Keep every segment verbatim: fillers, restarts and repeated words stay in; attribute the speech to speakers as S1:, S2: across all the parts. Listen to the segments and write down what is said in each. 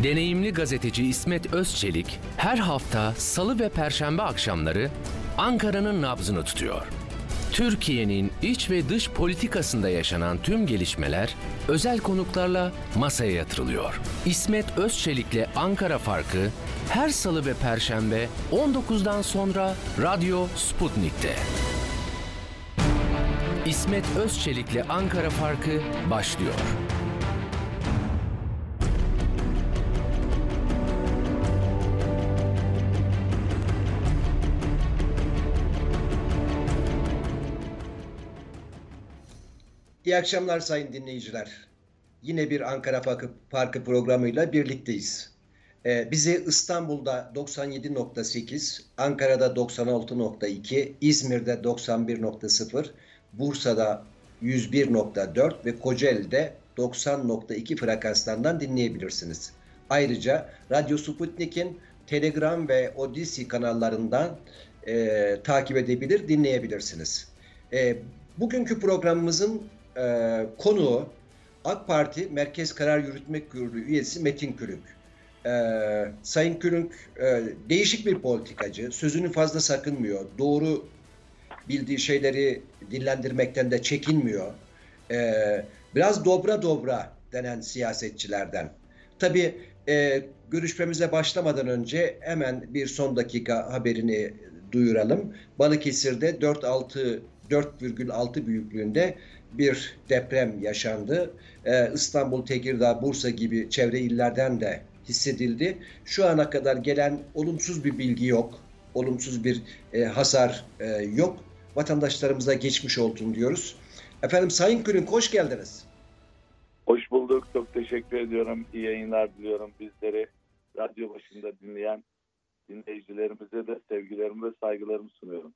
S1: Deneyimli gazeteci İsmet Özçelik her hafta Salı ve Perşembe akşamları Ankara'nın nabzını tutuyor. Türkiye'nin iç ve dış politikasında yaşanan tüm gelişmeler özel konuklarla masaya yatırılıyor. İsmet Özçelik'le Ankara Farkı her Salı ve Perşembe on dokuzdan sonra Radyo Sputnik'te. İsmet Özçelik'le Ankara Farkı başlıyor.
S2: İyi akşamlar sayın dinleyiciler. Yine bir Ankara Farkı, Farkı programıyla birlikteyiz. Ee, bizi İstanbul'da doksan yedi nokta sekiz, Ankara'da doksan altı nokta iki, İzmir'de doksan bir nokta sıfır, Bursa'da yüz bir nokta dört ve Kocaeli'de doksan nokta iki frekanslarından dinleyebilirsiniz. Ayrıca Radyo Sputnik'in Telegram ve Odisi kanallarından e, takip edebilir, dinleyebilirsiniz. E, bugünkü programımızın e, konuğu AK Parti Merkez Karar Yürütme Kurulu üyesi Metin Külünk. Ee, Sayın Külünk e, değişik bir politikacı, sözünü fazla sakınmıyor, doğru bildiği şeyleri dillendirmekten de çekinmiyor. Ee, biraz dobra dobra denen siyasetçilerden. Tabii e, görüşmemize başlamadan önce hemen bir son dakika haberini duyuralım. Balıkesir'de dört virgül altı büyüklüğünde bir deprem yaşandı. Ee, İstanbul, Tekirdağ, Bursa gibi çevre illerden de hissedildi. Şu ana kadar gelen olumsuz bir bilgi yok. Olumsuz bir e, hasar e, yok. Vatandaşlarımıza geçmiş olsun diyoruz. Efendim Sayın Külünk hoş geldiniz.
S3: Hoş bulduk. Çok teşekkür ediyorum. İyi yayınlar diliyorum bizleri. Radyo başında dinleyen dinleyicilerimize de sevgilerimi ve saygılarımı sunuyorum.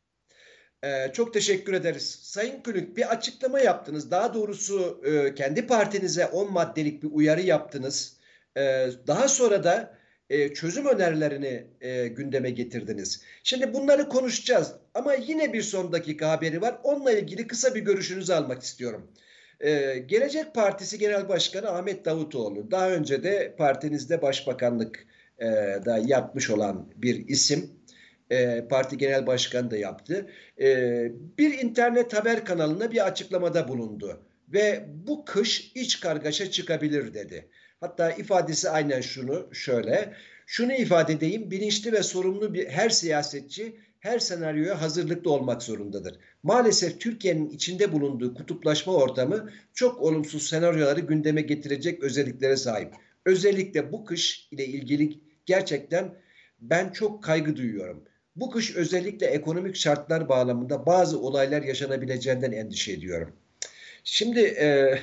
S2: Ee, çok teşekkür ederiz. Sayın Külünk bir açıklama yaptınız. Daha doğrusu e, kendi partinize on maddelik bir uyarı yaptınız. Ee, daha sonra da e, çözüm önerilerini e, gündeme getirdiniz. Şimdi bunları konuşacağız. Ama yine bir son dakika haberi var. Onunla ilgili kısa bir görüşünüzü almak istiyorum. Ee, Gelecek Partisi Genel Başkanı Ahmet Davutoğlu. Daha önce de partinizde başbakanlık e, da yapmış olan bir isim. E, parti genel başkanı da yaptı. E, bir internet haber kanalına bir açıklamada bulundu. Ve bu kış iç kargaşa çıkabilir dedi. Hatta ifadesi aynen şunu şöyle. Şunu ifade edeyim, bilinçli ve sorumlu bir her siyasetçi her senaryoya hazırlıklı olmak zorundadır. Maalesef Türkiye'nin içinde bulunduğu kutuplaşma ortamı çok olumsuz senaryoları gündeme getirecek özelliklere sahip. Özellikle bu kış ile ilgili gerçekten ben çok kaygı duyuyorum. Bu kış özellikle ekonomik şartlar bağlamında bazı olaylar yaşanabileceğinden endişe ediyorum. Şimdi e,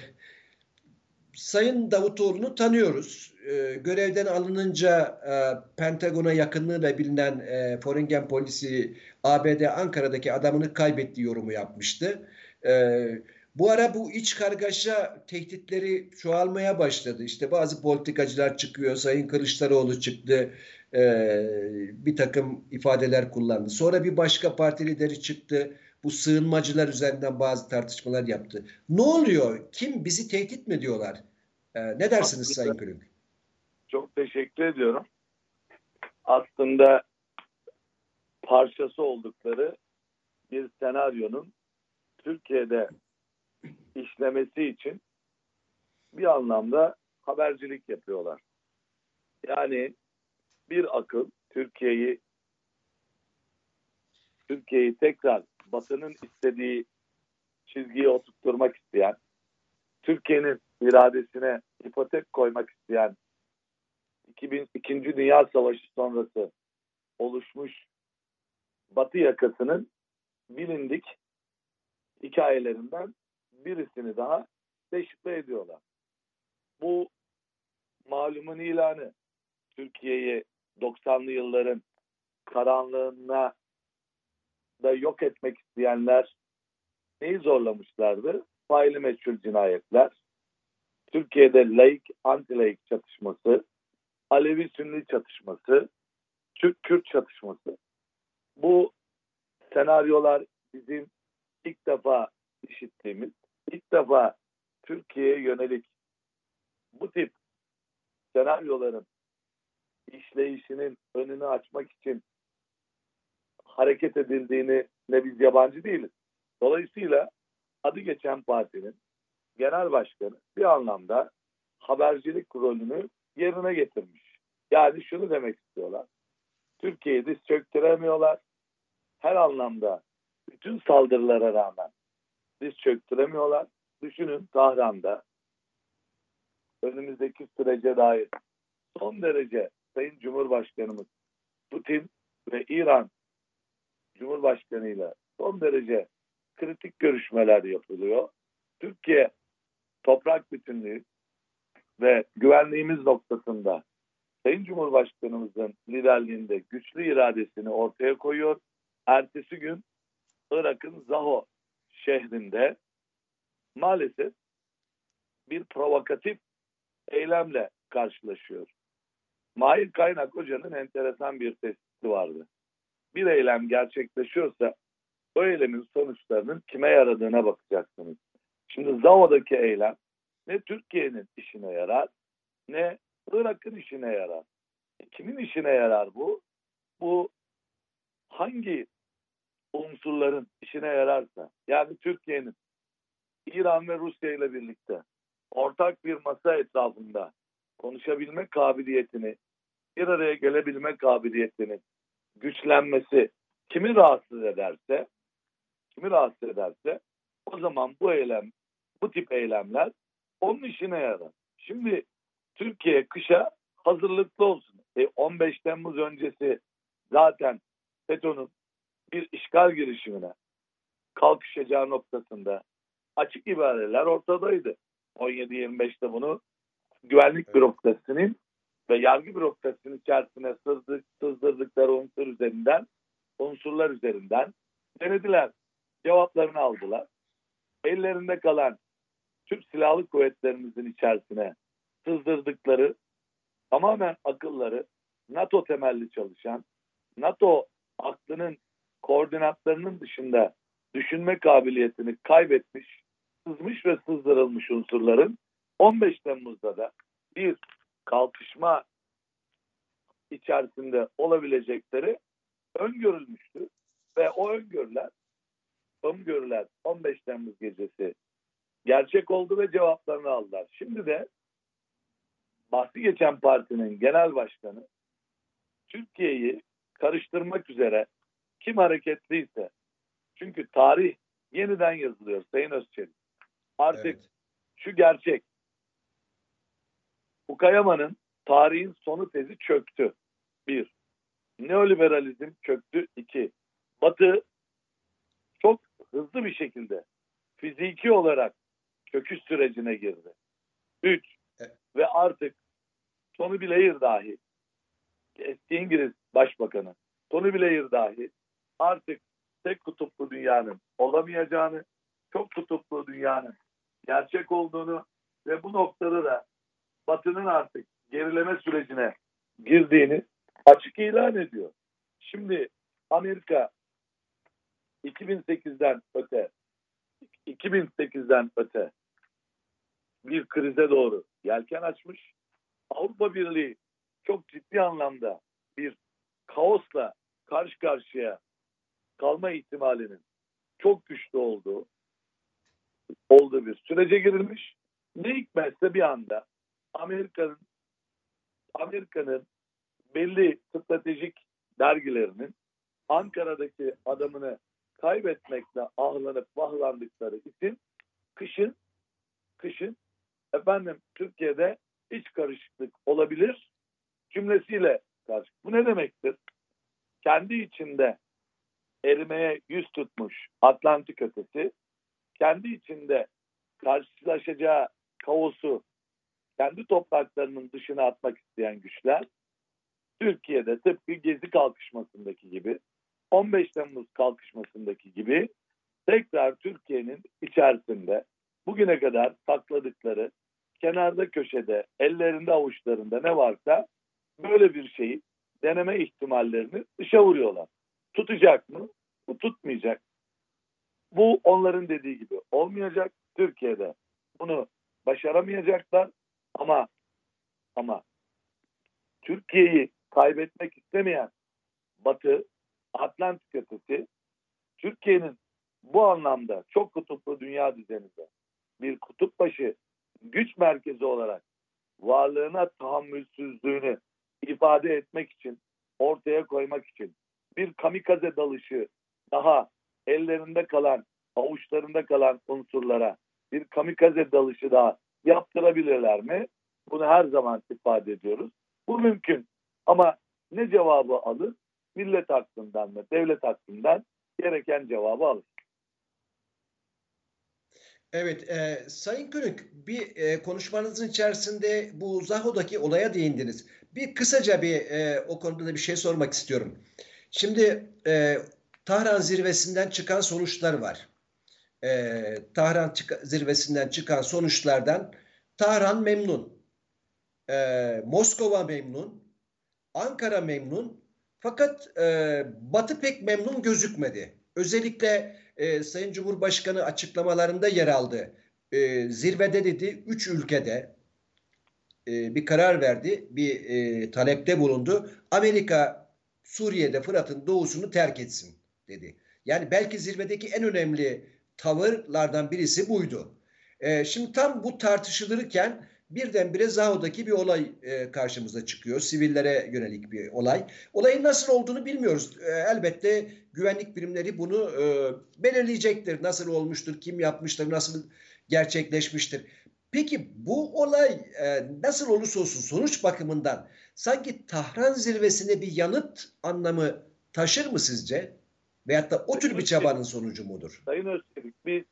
S2: Sayın Davutoğlu'nu tanıyoruz. E, görevden alınınca e, Pentagon'a yakınlığıyla bilinen e, Foreign Policy A B D Ankara'daki adamını kaybettiği yorumu yapmıştı. E, bu ara bu iç kargaşa tehditleri çoğalmaya başladı. İşte bazı politikacılar çıkıyor. Sayın Kılıçdaroğlu çıktı. Ee, bir takım ifadeler kullandı. Sonra bir başka parti lideri çıktı. Bu sığınmacılar üzerinden bazı tartışmalar yaptı. Ne oluyor? Kim bizi tehdit mi ediyorlar? Ee, ne dersiniz
S3: Aslında,
S2: Sayın Külünk?
S3: çok teşekkür ediyorum. Aslında parçası oldukları bir senaryonun Türkiye'de işlemesi için bir anlamda habercilik yapıyorlar. Yani bir akıl Türkiye'yi Türkiye'yi tekrar Batı'nın istediği çizgiye oturtturmak isteyen, Türkiye'nin iradesine ipotek koymak isteyen İkinci Dünya Savaşı sonrası oluşmuş Batı yakasının bilindik hikayelerinden birisini daha deşifre ediyorlar. Bu malumun ilanı Türkiye'yi doksanlı yılların karanlığına da yok etmek isteyenler neyi zorlamışlardı? Faili meçhul cinayetler, Türkiye'de laik anti-laik çatışması, Alevi-Sünni çatışması, Türk-Kürt çatışması. Bu senaryolar bizim ilk defa işittiğimiz, ilk defa Türkiye'ye yönelik bu tip senaryoların işleyişinin önünü açmak için hareket edildiğini ne biz yabancı değiliz. Dolayısıyla adı geçen partinin genel başkanı bir anlamda habercilik rolünü yerine getirmiş. Yani şunu demek istiyorlar. Türkiye'yi diz çöktüremiyorlar. Her anlamda bütün saldırılara rağmen diz çöktüremiyorlar. Düşünün Tahran'da önümüzdeki sürece dair son derece Sayın Cumhurbaşkanımız Putin ve İran Cumhurbaşkanıyla son derece kritik görüşmeler yapılıyor. Türkiye toprak bütünlüğü ve güvenliğimiz noktasında Sayın Cumhurbaşkanımızın liderliğinde güçlü iradesini ortaya koyuyor. Ertesi gün Irak'ın Zaho şehrinde maalesef bir provokatif eylemle karşılaşıyor. Mahir Kaynak Hoca'nın enteresan bir tespiti vardı. Bir eylem gerçekleşiyorsa o eylemin sonuçlarının kime yaradığına bakacaksınız. Şimdi Zaho'daki eylem ne Türkiye'nin işine yarar ne Irak'ın işine yarar. E, kimin işine yarar bu? Bu hangi unsurların işine yararsa, yani Türkiye'nin İran ve Rusya ile birlikte ortak bir masa etrafında konuşabilme kabiliyetini, bir araya gelebilme kabiliyetinin güçlenmesi kimi rahatsız ederse, kimi rahatsız ederse o zaman bu eylem, bu tip eylemler onun işine yarar. Şimdi Türkiye kışa hazırlıklı olsun. E, on beş Temmuz öncesi zaten FETÖ'nün bir işgal girişimine kalkışacağı noktasında açık ibareler ortadaydı. on yedi yirmi beşte bunu güvenlik evet. bürokrasisinin ve yargı bürokrasisinin içerisine sızdık, sızdırdıkları unsur üzerinden, unsurlar üzerinden denediler. Cevaplarını aldılar. Ellerinde kalan Türk Silahlı Kuvvetlerimizin içerisine sızdırdıkları tamamen akılları NATO temelli çalışan, NATO aklının koordinatlarının dışında düşünme kabiliyetini kaybetmiş, sızmış ve sızdırılmış unsurların on beş Temmuz'da da bir kalkışma içerisinde olabilecekleri öngörülmüştü. Ve o öngörüler, öngörüler on beş Temmuz gecesi gerçek oldu ve cevaplarını aldılar. Şimdi de bahsi geçen partinin genel başkanı Türkiye'yi karıştırmak üzere kim hareketliyse, çünkü tarih yeniden yazılıyor Sayın Özçelik. Artık evet. Şu gerçek, Fukuyama'nın tarihin sonu tezi çöktü. Bir, neoliberalizm çöktü. İki, Batı çok hızlı bir şekilde fiziki olarak çöküş sürecine girdi. Üç, evet. Ve artık Tony Blair dahi, eski İngiliz Başbakanı Tony Blair dahi artık tek kutuplu dünyanın olamayacağını, çok kutuplu dünyanın gerçek olduğunu ve bu noktada da Batı'nın artık gerileme sürecine girdiğini açık ilan ediyor. Şimdi Amerika iki bin sekizden öte iki bin sekizden öte bir krize doğru yelken açmış. Avrupa Birliği çok ciddi anlamda bir kaosla karşı karşıya kalma ihtimalinin çok güçlü olduğu olduğu bir sürece girilmiş. Ne hikmetse bir anda Amerika'nın Amerika'nın belli stratejik dergilerinin Ankara'daki adamını kaybetmekle ahlanıp vahlandıkları için kışın kışın efendim Türkiye'de iç karışıklık olabilir cümlesiyle karşı. Bu ne demektir? Kendi içinde erimeye yüz tutmuş Atlantik ötesi, kendi içinde karşılaşacağı kaosu kendi topraklarının dışına atmak isteyen güçler, Türkiye'de tıpkı Gezi kalkışmasındaki gibi, on beş Temmuz kalkışmasındaki gibi tekrar Türkiye'nin içerisinde bugüne kadar sakladıkları, kenarda köşede, ellerinde avuçlarında ne varsa böyle bir şeyi deneme ihtimallerini dışa vuruyorlar. Tutacak mı? Bu tutmayacak. Bu onların dediği gibi olmayacak. Türkiye'de bunu başaramayacaklar ama ama Türkiye'yi kaybetmek istemeyen Batı, Atlantik ötesi, Türkiye'nin bu anlamda çok kutuplu dünya düzeninde bir kutup başı güç merkezi olarak varlığına tahammülsüzlüğünü ifade etmek için, ortaya koymak için bir kamikaze dalışı daha ellerinde kalan, avuçlarında kalan unsurlara bir kamikaze dalışı daha yaptırabilirler mi? Bunu her zaman ifade ediyoruz. Bu mümkün. Ama ne cevabı alır? Millet hakkından mı, devlet hakkından gereken cevabı alır.
S2: Evet, e, Sayın Könük, bir e, konuşmanızın içerisinde bu Zaho'daki olaya değindiniz. Bir kısaca bir e, o konuda da bir şey sormak istiyorum. Şimdi e, Tahran zirvesinden çıkan sonuçlar var. E, Tahran çık- zirvesinden çıkan sonuçlardan Tahran memnun, e, Moskova memnun, Ankara memnun, fakat e, Batı pek memnun gözükmedi. Özellikle e, Sayın Cumhurbaşkanı açıklamalarında yer aldı. E, zirvede dedi üç ülkede e, bir karar verdi, bir e, talepte bulundu. Amerika Suriye'de Fırat'ın doğusunu terk etsin dedi. Yani belki zirvedeki en önemli tavırlardan birisi buydu. E, şimdi tam bu tartışılırken birdenbire Zaho'daki bir olay e, karşımıza çıkıyor. Sivillere yönelik bir olay. Olayın nasıl olduğunu bilmiyoruz. E, elbette güvenlik birimleri bunu e, belirleyecektir. Nasıl olmuştur, kim yapmıştır, nasıl gerçekleşmiştir. Peki bu olay e, nasıl olursa olsun sonuç bakımından sanki Tahran zirvesine bir yanıt anlamı taşır mı sizce? Veyahut da o tür bir çabanın sonucu mudur?
S3: Sayın Özçelik, biz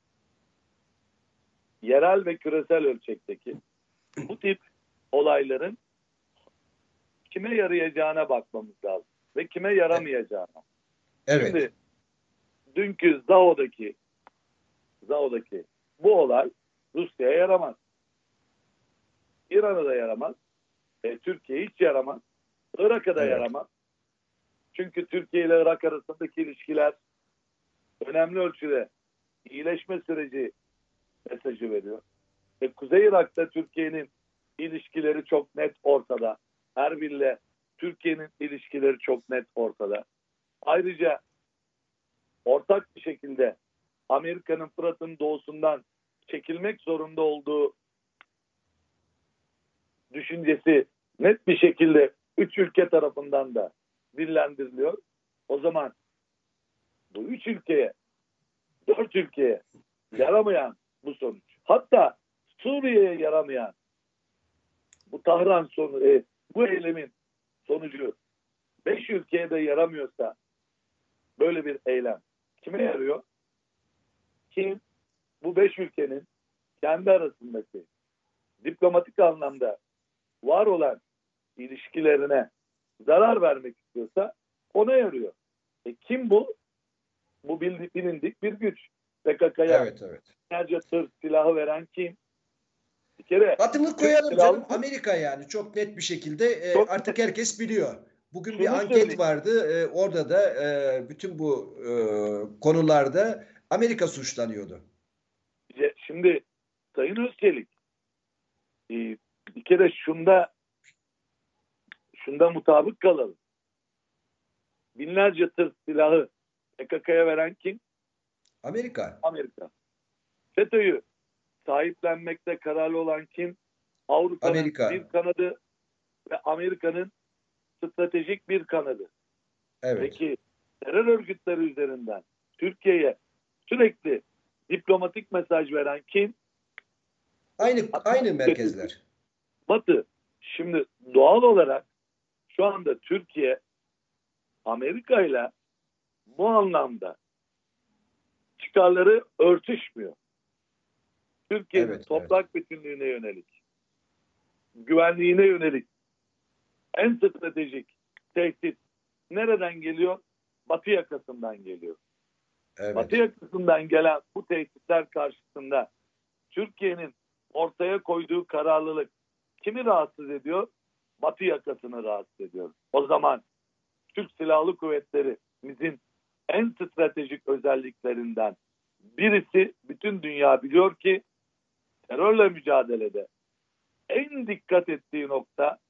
S3: yerel ve küresel ölçekteki bu tip olayların kime yarayacağına bakmamız lazım ve kime yaramayacağına.
S2: Evet.
S3: Şimdi dünkü Zaho'daki Zaho'daki bu olay Rusya'ya yaramaz. İran'a da yaramaz. E, Türkiye'ye hiç yaramaz. Irak'a da
S2: Evet.
S3: yaramaz. Çünkü Türkiye ile Irak arasındaki ilişkiler önemli ölçüde iyileşme süreci mesajı veriyor. E, Kuzey Irak'ta Türkiye'nin ilişkileri çok net ortada. Erbil'le Türkiye'nin ilişkileri çok net ortada. Ayrıca ortak bir şekilde Amerika'nın Fırat'ın doğusundan çekilmek zorunda olduğu düşüncesi net bir şekilde üç ülke tarafından da dillendiriliyor. O zaman bu üç ülkeye, dört ülkeye yaramayan bu sonuç, hatta Suriye'ye yaramayan bu Tahran sonu, e, bu eylemin sonucu beş ülkeye de yaramıyorsa böyle bir eylem kime yarıyor? Kim bu beş ülkenin kendi arasındaki diplomatik anlamda var olan ilişkilerine zarar vermek istiyorsa ona yarıyor. E kim bu? Bu bilindik bir güç. P K K'ya
S2: Evet, evet.
S3: binlerce tır silahı veren kim? Bir kere
S2: Adını koyalım
S3: Türk
S2: canım,
S3: silahlı-
S2: Amerika yani çok net bir şekilde e,
S3: Çok
S2: artık
S3: net.
S2: herkes biliyor. Bugün
S3: Şunu
S2: bir anket
S3: söyleyeyim.
S2: vardı. E, orada da e, bütün bu e, konularda Amerika suçlanıyordu.
S3: Ya Şimdi Sayın Özçelik, e, bir kere şunda şunda mutabık kalalım. Binlerce tır silahı P K K'ya veren kim?
S2: Amerika.
S3: Amerika. FETÖ'yü sahiplenmekte kararlı olan kim? Avrupa'nın
S2: Amerika.
S3: bir kanadı ve Amerika'nın stratejik bir kanadı.
S2: Evet.
S3: Peki terör örgütleri üzerinden Türkiye'ye sürekli diplomatik mesaj veren kim?
S2: Aynı aynı merkezler.
S3: Batı. Şimdi doğal olarak şu anda Türkiye Amerika ile bu anlamda çıkarları örtüşmüyor. Türkiye'nin
S2: Evet,
S3: toprak bütünlüğüne yönelik, güvenliğine yönelik en stratejik tehdit nereden geliyor? Batı yakasından geliyor.
S2: Evet.
S3: Batı yakasından gelen bu tehditler karşısında Türkiye'nin ortaya koyduğu kararlılık kimi rahatsız ediyor? Batı yakasını rahatsız ediyor. O zaman Türk Silahlı Kuvvetlerimizin en stratejik özelliklerinden birisi, bütün dünya biliyor ki terörle mücadelede en dikkat ettiği nokta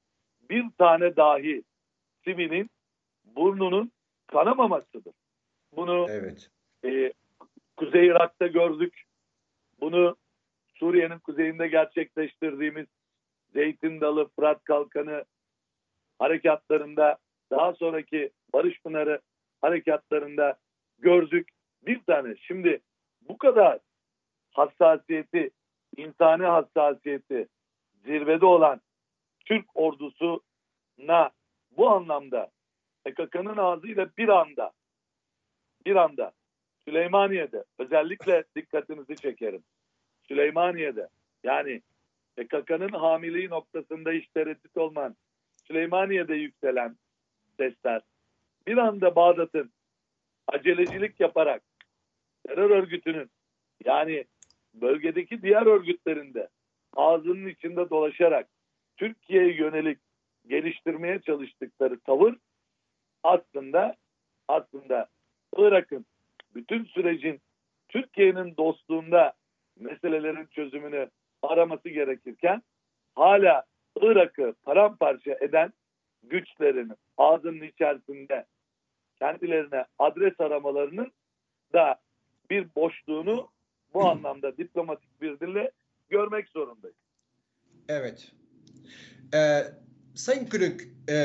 S3: bir tane dahi sivilin burnunun kanamamasıdır. Bunu
S2: Evet.
S3: e, Kuzey Irak'ta gördük. Bunu Suriye'nin kuzeyinde gerçekleştirdiğimiz Zeytin Dalı, Fırat Kalkanı harekatlarında, daha sonraki Barış Pınarı harekatlarında gördük. Bir tane. Şimdi bu kadar hassasiyeti, insani hassasiyeti zirvede olan Türk ordusuna bu anlamda P K K'nın ağzıyla bir anda bir anda Süleymaniye'de, özellikle dikkatinizi çekerim. Süleymaniye'de, yani P K K'nın hamiliği noktasında hiç tereddüt olmayan Süleymaniye'de yükselen sesler bir anda Bağdat'ın acelecilik yaparak terör örgütünün, yani bölgedeki diğer örgütlerinde ağzının içinde dolaşarak Türkiye'ye yönelik geliştirmeye çalıştıkları tavır aslında aslında Irak'ın bütün sürecin Türkiye'nin dostluğunda meselelerin çözümünü araması gerekirken hala Irak'ı paramparça eden güçlerin ağzının içerisinde kendilerine adres aramalarının da bir boşluğunu bu anlamda diplomatik bir dille görmek zorundayız.
S2: Evet. Ee, Sayın Külünk, e,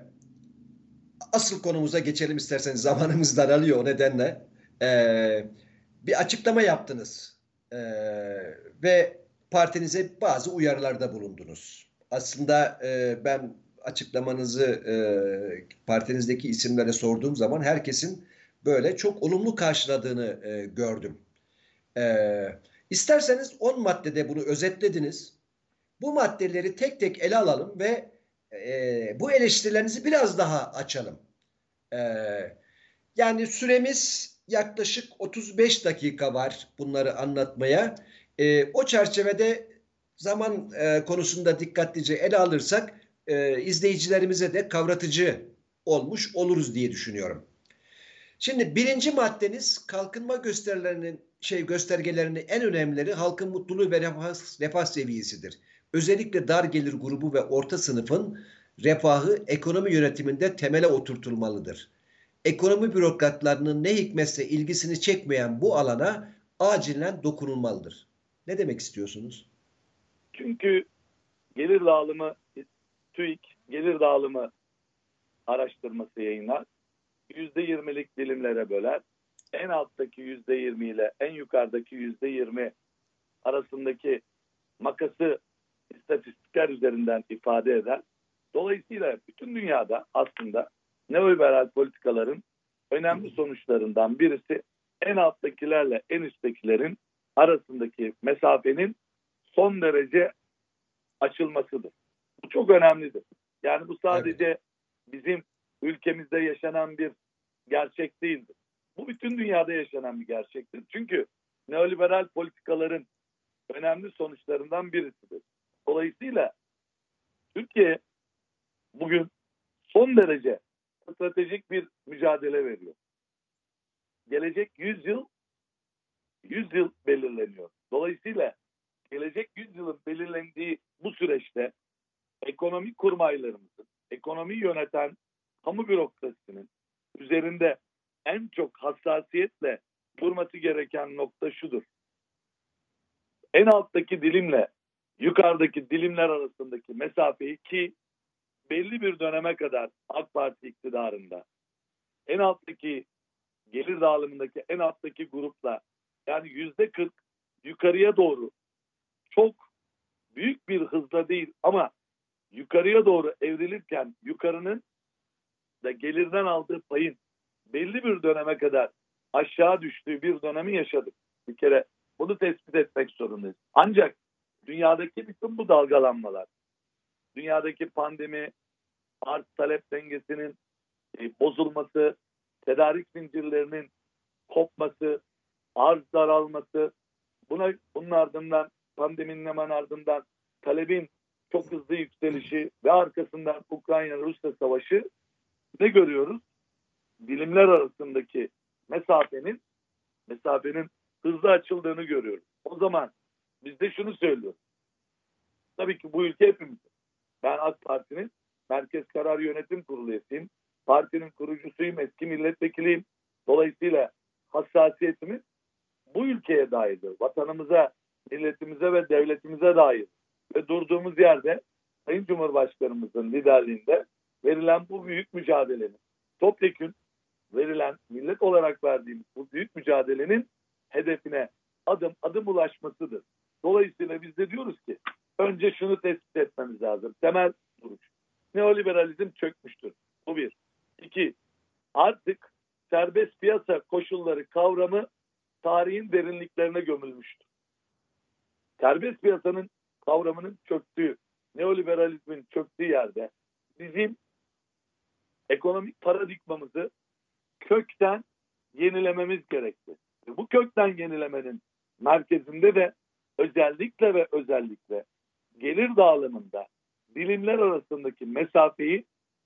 S2: asıl konumuza geçelim isterseniz, zamanımız daralıyor o nedenle. Ee, bir açıklama yaptınız ee, ve partinize bazı uyarılarda bulundunuz. Aslında e, ben açıklamanızı e, partinizdeki isimlere sorduğum zaman herkesin böyle çok olumlu karşıladığını e, gördüm. Ee, isterseniz on maddede bunu özetlediniz. Bu maddeleri tek tek ele alalım ve e, bu eleştirilerinizi biraz daha açalım. E, yani süremiz yaklaşık otuz beş dakika var bunları anlatmaya. E, o çerçevede zaman e, konusunda dikkatlice ele alırsak e, izleyicilerimize de kavratıcı olmuş oluruz diye düşünüyorum. Şimdi birinci maddeniz kalkınma gösterilerinin şey göstergelerinin en önemlileri halkın mutluluğu ve refah, refah seviyesidir. Özellikle dar gelir grubu ve orta sınıfın refahı ekonomi yönetiminde temele oturtulmalıdır. Ekonomi bürokratlarının ne hikmetse ilgisini çekmeyen bu alana acilen dokunulmalıdır. Ne demek istiyorsunuz?
S3: Çünkü gelir dağılımı, TÜİK gelir dağılımı araştırması yayınlar. yüzde yirmilik dilimlere böler. En alttaki yüzde yirmi ile en yukarıdaki yüzde yirmi arasındaki makası istatistikler üzerinden ifade eder. Dolayısıyla bütün dünyada aslında neoliberal politikaların önemli sonuçlarından birisi en alttakilerle en üsttekilerin arasındaki mesafenin son derece açılmasıdır. Bu çok önemlidir. Yani bu sadece evet. bizim ülkemizde yaşanan bir gerçek değildir. Bu bütün dünyada yaşanan bir gerçektir. Çünkü neoliberal politikaların önemli sonuçlarından birisidir. Dolayısıyla Türkiye bugün son derece stratejik bir mücadele veriyor. Gelecek yüz yıl yüz yıl belirleniyor. Dolayısıyla gelecek yüz yılın belirlendiği bu süreçte ekonomi kurmaylarımızın, ekonomi yöneten kamu bürokrasisinin üzerinde en çok hassasiyetle durması gereken nokta şudur. En alttaki dilimle yukarıdaki dilimler arasındaki mesafeyi, ki belli bir döneme kadar AK Parti iktidarında en alttaki gelir dağılımındaki en alttaki grupla, yani yüzde kırk yukarıya doğru çok büyük bir hızla değil ama yukarıya doğru evrilirken yukarının da gelirden aldığı payın belli bir döneme kadar aşağı düştüğü bir dönemi yaşadık. Bir kere bunu tespit etmek zorundayız. Ancak dünyadaki bütün bu dalgalanmalar, dünyadaki pandemi, arz talep dengesinin e, bozulması, tedarik zincirlerinin kopması, arz daralması, buna bunun ardından pandeminin hemen ardından talebin çok hızlı yükselişi ve arkasından Ukrayna-Rusya savaşı, ne görüyoruz? Dilimler arasındaki mesafenin mesafenin hızlı açıldığını görüyoruz. O zaman biz de şunu söylüyoruz. Tabii ki bu ülke hepimiz. Ben AK Parti'nin Merkez Karar Yönetim Kurulu üyesiyim. Partinin kurucusuyum, eski milletvekiliyim. Dolayısıyla hassasiyetimiz bu ülkeye dairdir. Vatanımıza, milletimize ve devletimize dair. Ve durduğumuz yerde Sayın Cumhurbaşkanımızın liderliğinde verilen bu büyük mücadelenin, topyekün verilen, millet olarak verdiğimiz bu büyük mücadelenin hedefine adım adım ulaşmasıdır. Dolayısıyla biz de diyoruz ki önce şunu tespit etmemiz lazım. Temel duruş. Neoliberalizm çökmüştür. Bu bir. İki, artık serbest piyasa koşulları kavramı tarihin derinliklerine gömülmüştür. Serbest piyasanın kavramının çöktüğü, neoliberalizmin çöktüğü yerde bizim ekonomik paradigmamızı kökten yenilememiz gerekli. Bu kökten yenilemenin merkezinde de özellikle ve özellikle gelir dağılımında dilimler arasındaki mesafeyi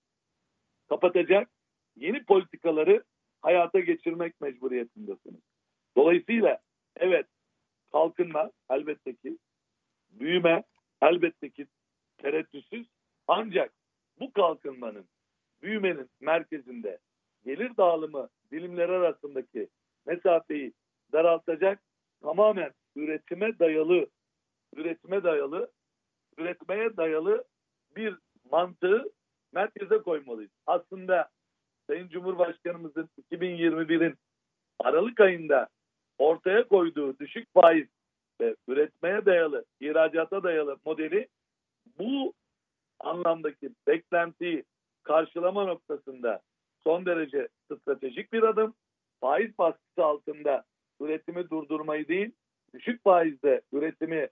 S3: kapatacak yeni politikaları hayata geçirmek mecburiyetindesiniz. Dolayısıyla evet, kalkınma elbette ki, büyüme elbette ki tereddütsüz, ancak bu kalkınmanın, büyümenin merkezinde gelir dağılımı dilimleri arasındaki mesafeyi daraltacak, tamamen üretime dayalı, üretime dayalı, üretmeye dayalı bir mantığı merkeze koymalıyız. Aslında Sayın Cumhurbaşkanımızın iki bin yirmi birin Aralık ayında ortaya koyduğu düşük faiz ve üretmeye dayalı, ihracata dayalı modeli bu anlamdaki beklentiyi karşılama noktasında son derece stratejik bir adım. Faiz baskısı altında üretimi durdurmayı değil, düşük faizde üretimi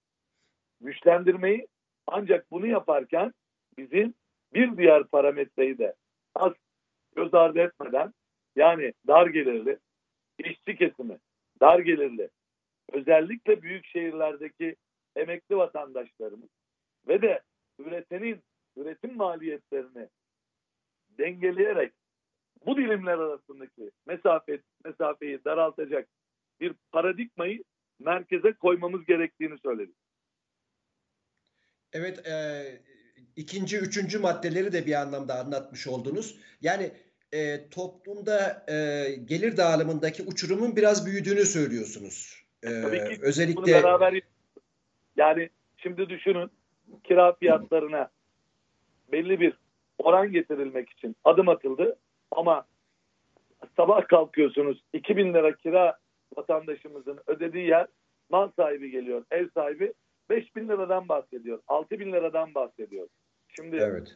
S3: güçlendirmeyi, ancak bunu yaparken bizim bir diğer parametreyi de az göz ardı etmeden, yani dar gelirli, işçi kesimi, dar gelirli, özellikle büyük şehirlerdeki emekli vatandaşlarımız ve de üretenin üretim maliyetlerini dengeleyerek bu dilimler arasındaki mesafe, mesafeyi daraltacak bir paradigmayı merkeze koymamız gerektiğini söyledik.
S2: Evet, e, ikinci, üçüncü maddeleri de bir anlamda anlatmış oldunuz. Yani e, toplumda e, gelir dağılımındaki uçurumun biraz büyüdüğünü söylüyorsunuz. E,
S3: Tabii ki
S2: özellikle
S3: bunu beraber, yani şimdi düşünün, kira fiyatlarına belli bir oran getirilmek için adım atıldı ama sabah kalkıyorsunuz, iki bin lira kira vatandaşımızın ödediği yer, mal sahibi geliyor, ev sahibi beş bin liradan bahsediyor, altı bin liradan bahsediyor. Şimdi
S2: evet,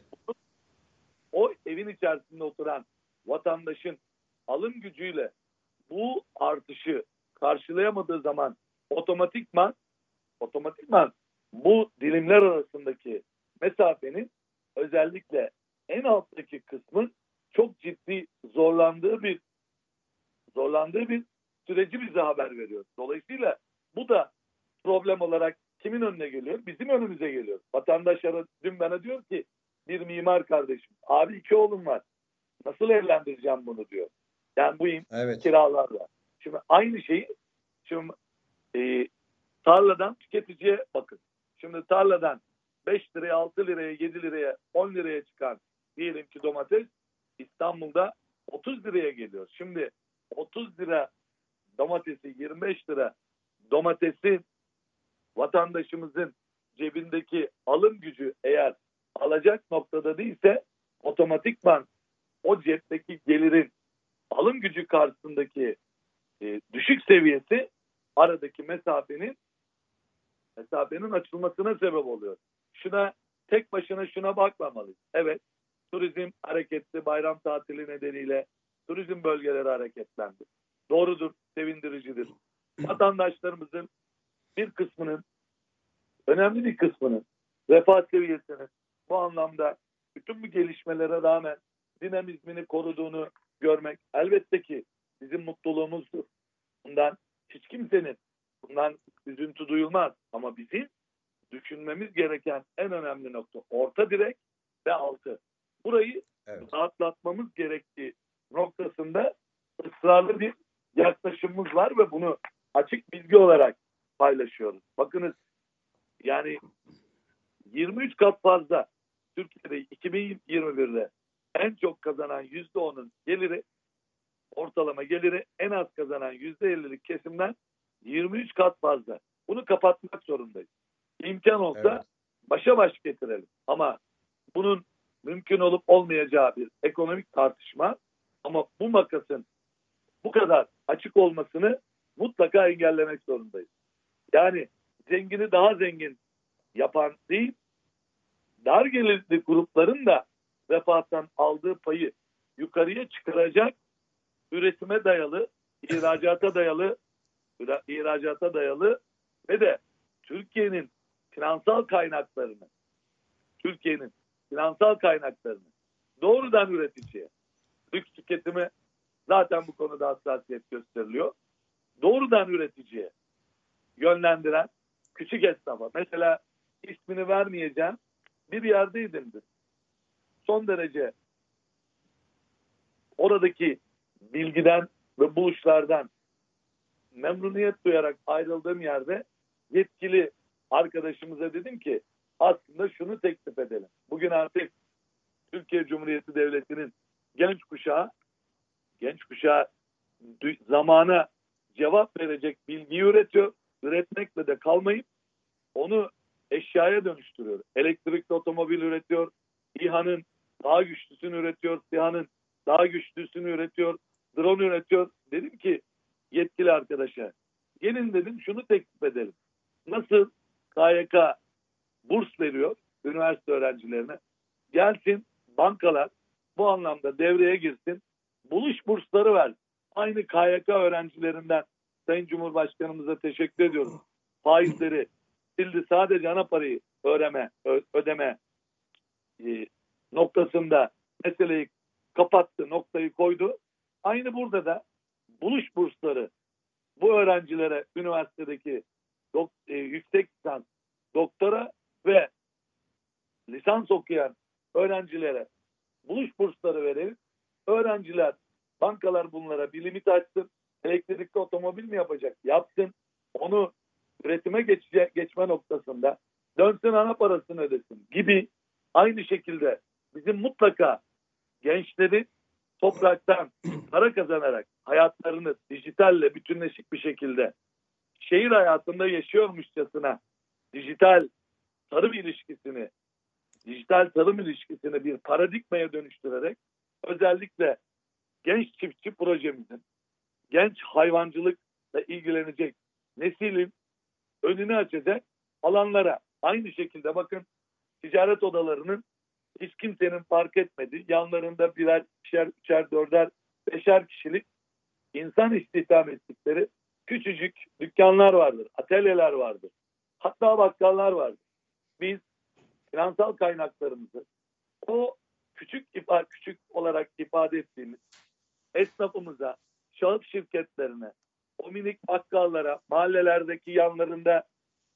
S3: o evin içerisinde oturan vatandaşın alım gücüyle bu artışı karşılayamadığı zaman otomatikman otomatikman bu dilimler arasındaki mesafenin özellikle en alttaki kısmın çok ciddi zorlandığı bir zorlandığı bir süreci bize haber veriyor. Dolayısıyla bu da problem olarak kimin önüne geliyor? Bizim önümüze geliyor. Vatandaş dün bana diyor ki, bir mimar kardeşim, abi iki oğlum var, nasıl evlendireceğim bunu diyor. Yani bu
S2: evet,
S3: kiralarla. Şimdi aynı şeyi şimdi e, tarladan tüketiciye bakın. Şimdi tarladan beş liraya, altı liraya, yedi liraya, on liraya çıkan diyelim ki domates İstanbul'da otuz liraya geliyor. Şimdi otuz lira domatesi, yirmi beş lira domatesin vatandaşımızın cebindeki alım gücü eğer alacak noktada değilse, otomatikman o cepteki gelirin alım gücü karşısındaki e, düşük seviyesi aradaki mesafenin mesafenin açılmasına sebep oluyor. Şuna tek başına şuna bakmamalıyız. Evet, turizm hareketli, bayram tatili nedeniyle turizm bölgeleri hareketlendi. Doğrudur, sevindiricidir. Vatandaşlarımızın bir kısmının, önemli bir kısmının refah seviyesinin bu anlamda bütün bu gelişmelere rağmen dinamizmini koruduğunu görmek elbette ki bizim mutluluğumuzdur. Bundan hiç kimsenin bundan üzüntü duyulmaz. Ama bizim düşünmemiz gereken en önemli nokta orta direk ve altı. Burayı
S2: evet,
S3: rahatlatmamız gerektiği noktasında ısrarlı bir yaklaşımımız var ve bunu açık bilgi olarak paylaşıyoruz. Bakınız, yani yirmi üç kat fazla Türkiye'de iki bin yirmi birde en çok kazanan yüzde onun geliri, ortalama geliri en az kazanan yüzde ellilik kesimden yirmi üç kat fazla. Bunu kapatmak zorundayız. İmkan olsa
S2: Evet.
S3: başa baş getirelim. Ama bunun mümkün olup olmayacağı bir ekonomik tartışma, ama bu makasın bu kadar açık olmasını mutlaka engellemek zorundayız. Yani zengini daha zengin yapan değil, dar gelirli grupların da refahtan aldığı payı yukarıya çıkaracak, üretime dayalı, ihracata dayalı, ihracata dayalı ve de Türkiye'nin finansal kaynaklarını, Türkiye'nin finansal kaynaklarını doğrudan üreticiye, lüks tüketimi zaten bu konuda hassasiyet gösteriliyor, doğrudan üreticiye yönlendiren küçük esnafa, mesela ismini vermeyeceğim bir yerdeydim. Son derece oradaki bilgiden ve buluşlardan memnuniyet duyarak ayrıldığım yerde yetkili arkadaşımıza dedim ki aslında şunu teklif edelim. Bugün artık Türkiye Cumhuriyeti Devleti'nin genç kuşağı genç kuşağı zamana cevap verecek bilgiyi üretiyor. Üretmekle de kalmayıp onu eşyaya dönüştürüyor. Elektrikli otomobil üretiyor. İHA'nın daha güçlüsünü üretiyor. SİHA'nın daha güçlüsünü üretiyor. Drone üretiyor. Dedim ki yetkili arkadaşa, gelin dedim şunu teklif edelim. Nasıl K Y K burs veriyor üniversite öğrencilerine? Gelsin bankalar bu anlamda devreye girsin. Buluş bursları ver. Aynı K Y K öğrencilerinden Sayın Cumhurbaşkanımıza teşekkür ediyorum. Faizleri sildi, sadece ana parayı ödeme, ödeme e, noktasında meseleyi kapattı, noktayı koydu. Aynı burada da buluş bursları bu öğrencilere üniversitedeki dok, e, yüksek lisans, doktora ve lisans okuyan öğrencilere buluş bursları verelim. Öğrenciler, bankalar bunlara bir limit açsın. Elektrikli otomobil mi yapacak? Yapsın. Onu üretime geçece, geçme noktasında dönsün, ana parasını ödesin gibi. Aynı şekilde bizim mutlaka gençleri topraktan para kazanarak hayatlarını dijitalle bütünleşik bir şekilde şehir hayatında yaşıyormuşçasına dijital tarım ilişkisini dijital tarım ilişkisini bir paradigmaya dönüştürerek özellikle genç çiftçi projemizin genç hayvancılıkla ilgilenecek neslin önünü açacak alanlara, aynı şekilde bakın ticaret odalarının hiç kimsenin fark etmediği yanlarında birer, ikişer, üçer, dörder, beşer kişilik insan istihdam ettikleri küçücük dükkanlar vardır, atölyeler vardır. Hatta bakkallar vardır. Biz finansal kaynaklarımızı o küçük küçük olarak ifade ettiğimiz esnafımıza, şahıs şirketlerine, o minik bakkallara, mahallelerdeki yanlarında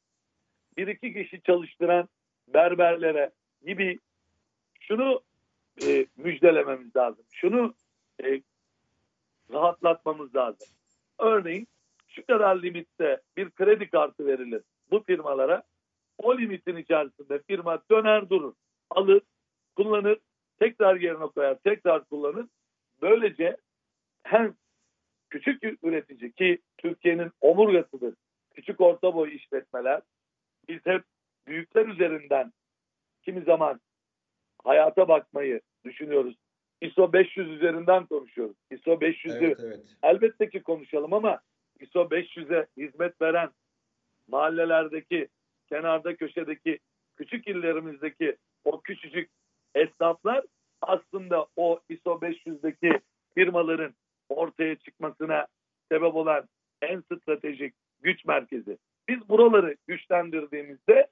S3: bir iki kişi çalıştıran berberlere gibi şunu e, müjdelememiz lazım. Şunu e, rahatlatmamız lazım. Örneğin şu kadar limitte bir kredi kartı verilir bu firmalara. O limitin içerisinde firma döner durur. Alır, kullanır, tekrar yerine koyar, tekrar kullanır. Böylece hem küçük üretici, ki Türkiye'nin omurgasıdır, küçük orta boy işletmeler, biz hep büyükler üzerinden kimi zaman hayata bakmayı düşünüyoruz. I S O beş yüz üzerinden konuşuyoruz. I S O beş yüzü
S2: evet, evet.
S3: elbette ki konuşalım ama I S O beş yüze hizmet veren mahallelerdeki, kenarda köşedeki, küçük illerimizdeki o küçücük esnaflar aslında o I S O beş yüzdeki firmaların ortaya çıkmasına sebep olan en stratejik güç merkezi. Biz buraları güçlendirdiğimizde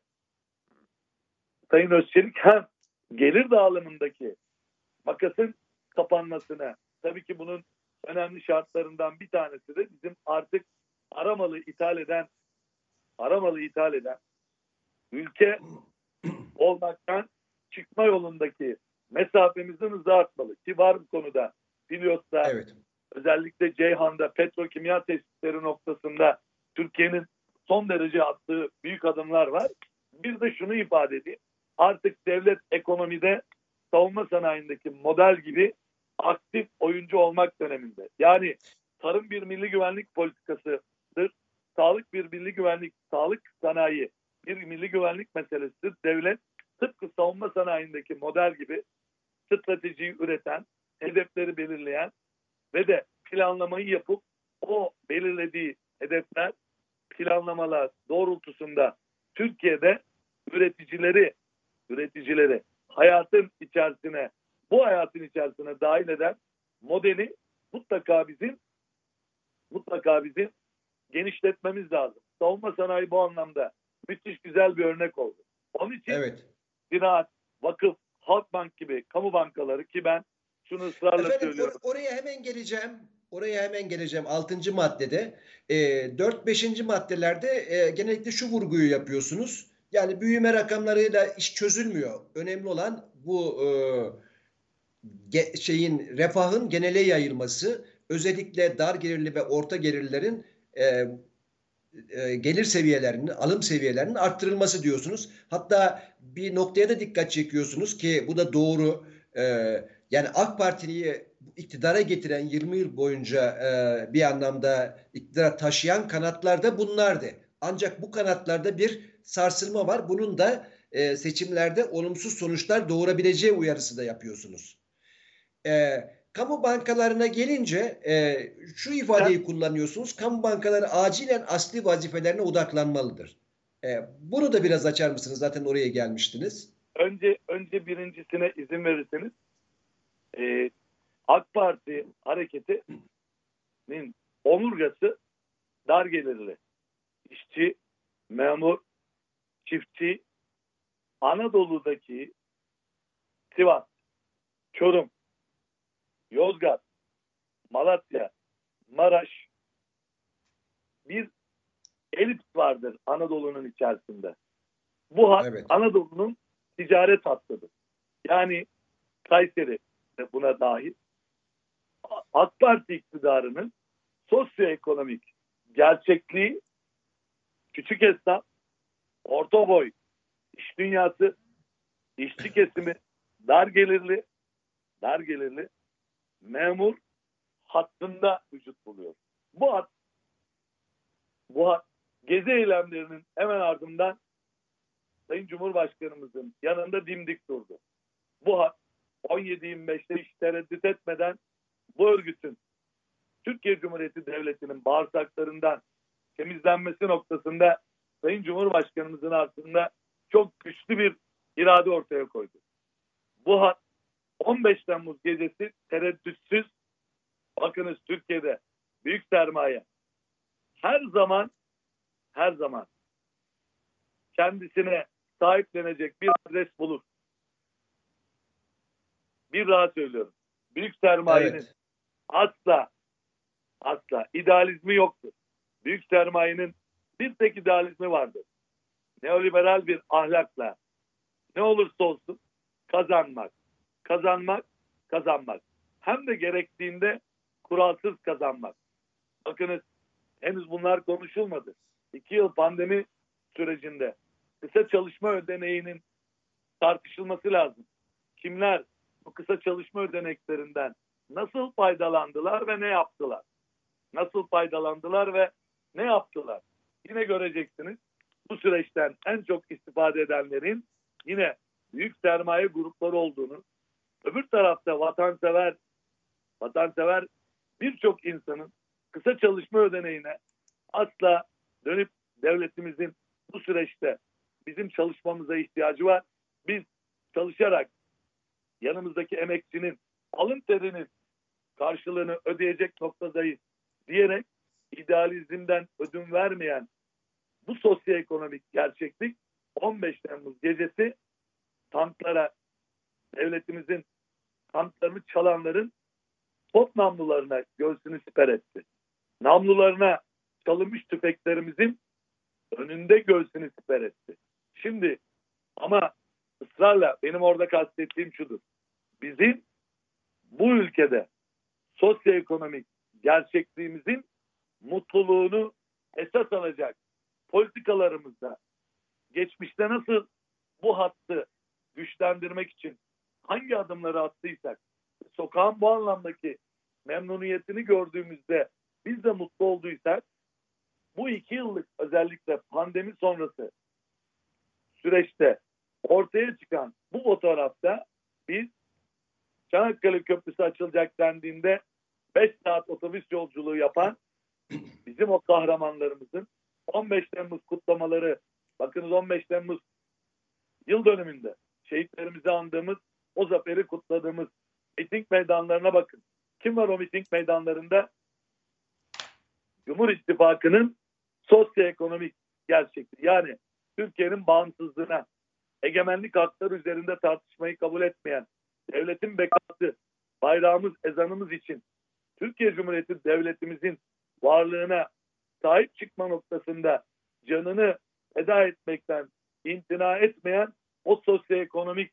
S3: Sayın Özçelik hem gelir dağılımındaki makasın kapanmasına, tabii ki bunun önemli şartlarından bir tanesi de bizim artık aramalı ithal eden aramalı ithal eden ülke olmaktan çıkma yolundaki mesafemizin hızı artmalı. Ki var bu konuda Filyos'ta,
S2: evet.
S3: özellikle Ceyhan'da petrokimya tesisleri noktasında Türkiye'nin son derece attığı büyük adımlar var. Bir de şunu ifade edeyim. artık devlet ekonomide savunma sanayindeki model gibi aktif oyuncu olmak döneminde. Yani tarım bir milli güvenlik politikasıdır. Sağlık bir milli güvenlik, sağlık sanayi bir milli güvenlik meselesidir. Devlet tıpkı savunma sanayindeki model gibi stratejiyi üreten, hedefleri belirleyen ve de planlamayı yapıp o belirlediği hedefler, planlamalar doğrultusunda Türkiye'de üreticileri, üreticileri hayatın içerisine, bu hayatın içerisine dahil eden modeli mutlaka bizim mutlaka bizim genişletmemiz lazım. Savunma sanayi bu anlamda müthiş güzel bir örnek oldu. Onun için
S2: Evet.
S3: Ziraat, Vakıf, Halkbank gibi kamu bankaları, ki ben şunu ısrarla
S2: Efendim
S3: söylüyorum.
S2: or- oraya hemen geleceğim. Oraya hemen geleceğim. Altıncı maddede. E, dört beşinci maddelerde e, genellikle şu vurguyu yapıyorsunuz. Yani büyüme rakamlarıyla iş çözülmüyor. Önemli olan bu e, ge- şeyin refahın genele yayılması. Özellikle dar gelirli ve orta gelirlerin e, e, gelir seviyelerinin, alım seviyelerinin arttırılması diyorsunuz. Hatta bir noktaya da dikkat çekiyorsunuz ki bu da doğru. E, yani AK Parti'yi iktidara getiren yirmi yıl boyunca e, bir anlamda iktidara taşıyan kanatlar da bunlardı. Ancak bu kanatlarda bir sarsılma var. Bunun da e, seçimlerde olumsuz sonuçlar doğurabileceği uyarısı da yapıyorsunuz. E, kamu bankalarına gelince e, şu ifadeyi kullanıyorsunuz. Kamu bankaları acilen asli vazifelerine odaklanmalıdır. E, bunu da biraz açar mısınız? Zaten oraya gelmiştiniz.
S3: Önce önce birincisine izin verirseniz, e, AK Parti hareketinin omurgası dar gelirli, işçi, memur, çiftçi, Anadolu'daki Sivas, Çorum, Yozgat, Malatya, Maraş, bir elips vardır Anadolu'nun içerisinde. Bu hat
S2: Evet.
S3: Anadolu'nun ticaret hattıdır. Yani Kayseri de buna dahil. AK Parti iktidarının sosyoekonomik gerçekliği, küçük esnaf, orta boy, iş dünyası, işçi kesimi, dar gelirli, dar gelirli, memur hattında vücut buluyor. Bu hat, bu hat gezi eylemlerinin hemen ardından Sayın Cumhurbaşkanımızın yanında dimdik durdu. Bu hat on yedi yirmi beşte hiç tereddüt etmeden bu örgütün Türkiye Cumhuriyeti Devleti'nin bağırsaklarından temizlenmesi noktasında Sayın Cumhurbaşkanımızın aslında çok güçlü bir irade ortaya koydu. Bu hat on beş Temmuz gecesi tereddütsüz, bakınız Türkiye'de büyük sermaye her zaman her zaman kendisine sahiplenecek bir adres bulur. Bir daha söylüyorum. Büyük sermayenin
S2: Evet.
S3: asla asla idealizmi yoktur. Büyük sermayenin bir tek idealizmi vardır. Neoliberal bir ahlakla ne olursa olsun kazanmak, kazanmak, kazanmak. Hem de gerektiğinde kuralsız kazanmak. Bakınız henüz bunlar konuşulmadı. İki yıl pandemi sürecinde kısa çalışma ödeneğinin tartışılması lazım. Kimler bu kısa çalışma ödeneklerinden nasıl faydalandılar ve ne yaptılar? Nasıl faydalandılar ve ne yaptılar? Yine göreceksiniz bu süreçten en çok istifade edenlerin yine büyük sermaye grupları olduğunu, öbür tarafta vatansever vatansever birçok insanın kısa çalışma ödeneğine asla dönüp devletimizin bu süreçte bizim çalışmamıza ihtiyacı var. Biz çalışarak yanımızdaki emekçinin alın terinin karşılığını ödeyecek noktadayız diyerek idealizmden ödün vermeyen bu sosyoekonomik gerçeklik on beş Temmuz gecesi tanklara, devletimizin tanklarını çalanların top namlularına göğsünü siper etti. Namlularına çalınmış tüfeklerimizin önünde göğsünü siper etti. Şimdi ama ısrarla benim orada kastettiğim şudur. Bizim bu ülkede sosyoekonomik gerçekliğimizin mutluluğunu esas alacak politikalarımızda geçmişte nasıl bu hattı güçlendirmek için hangi adımları attıysak, sokağın bu anlamdaki memnuniyetini gördüğümüzde biz de mutlu olduysak, bu iki yıllık özellikle pandemi sonrası süreçte ortaya çıkan bu fotoğrafta biz Çanakkale Köprüsü açılacak dendiğinde beş saat otobüs yolculuğu yapan bizim o kahramanlarımızın on beş Temmuz kutlamaları, bakınız on beş Temmuz yıl dönümünde şehitlerimizi andığımız, o zaferi kutladığımız miting meydanlarına bakın. Kim var o miting meydanlarında? Cumhur İttifakı'nın sosyoekonomik gerçekliği, yani Türkiye'nin bağımsızlığına, egemenlik hakları üzerinde tartışmayı kabul etmeyen, devletin bekası, bayrağımız, ezanımız için Türkiye Cumhuriyeti Devletimizin varlığına sahip çıkma noktasında canını feda etmekten imtina etmeyen o sosyoekonomik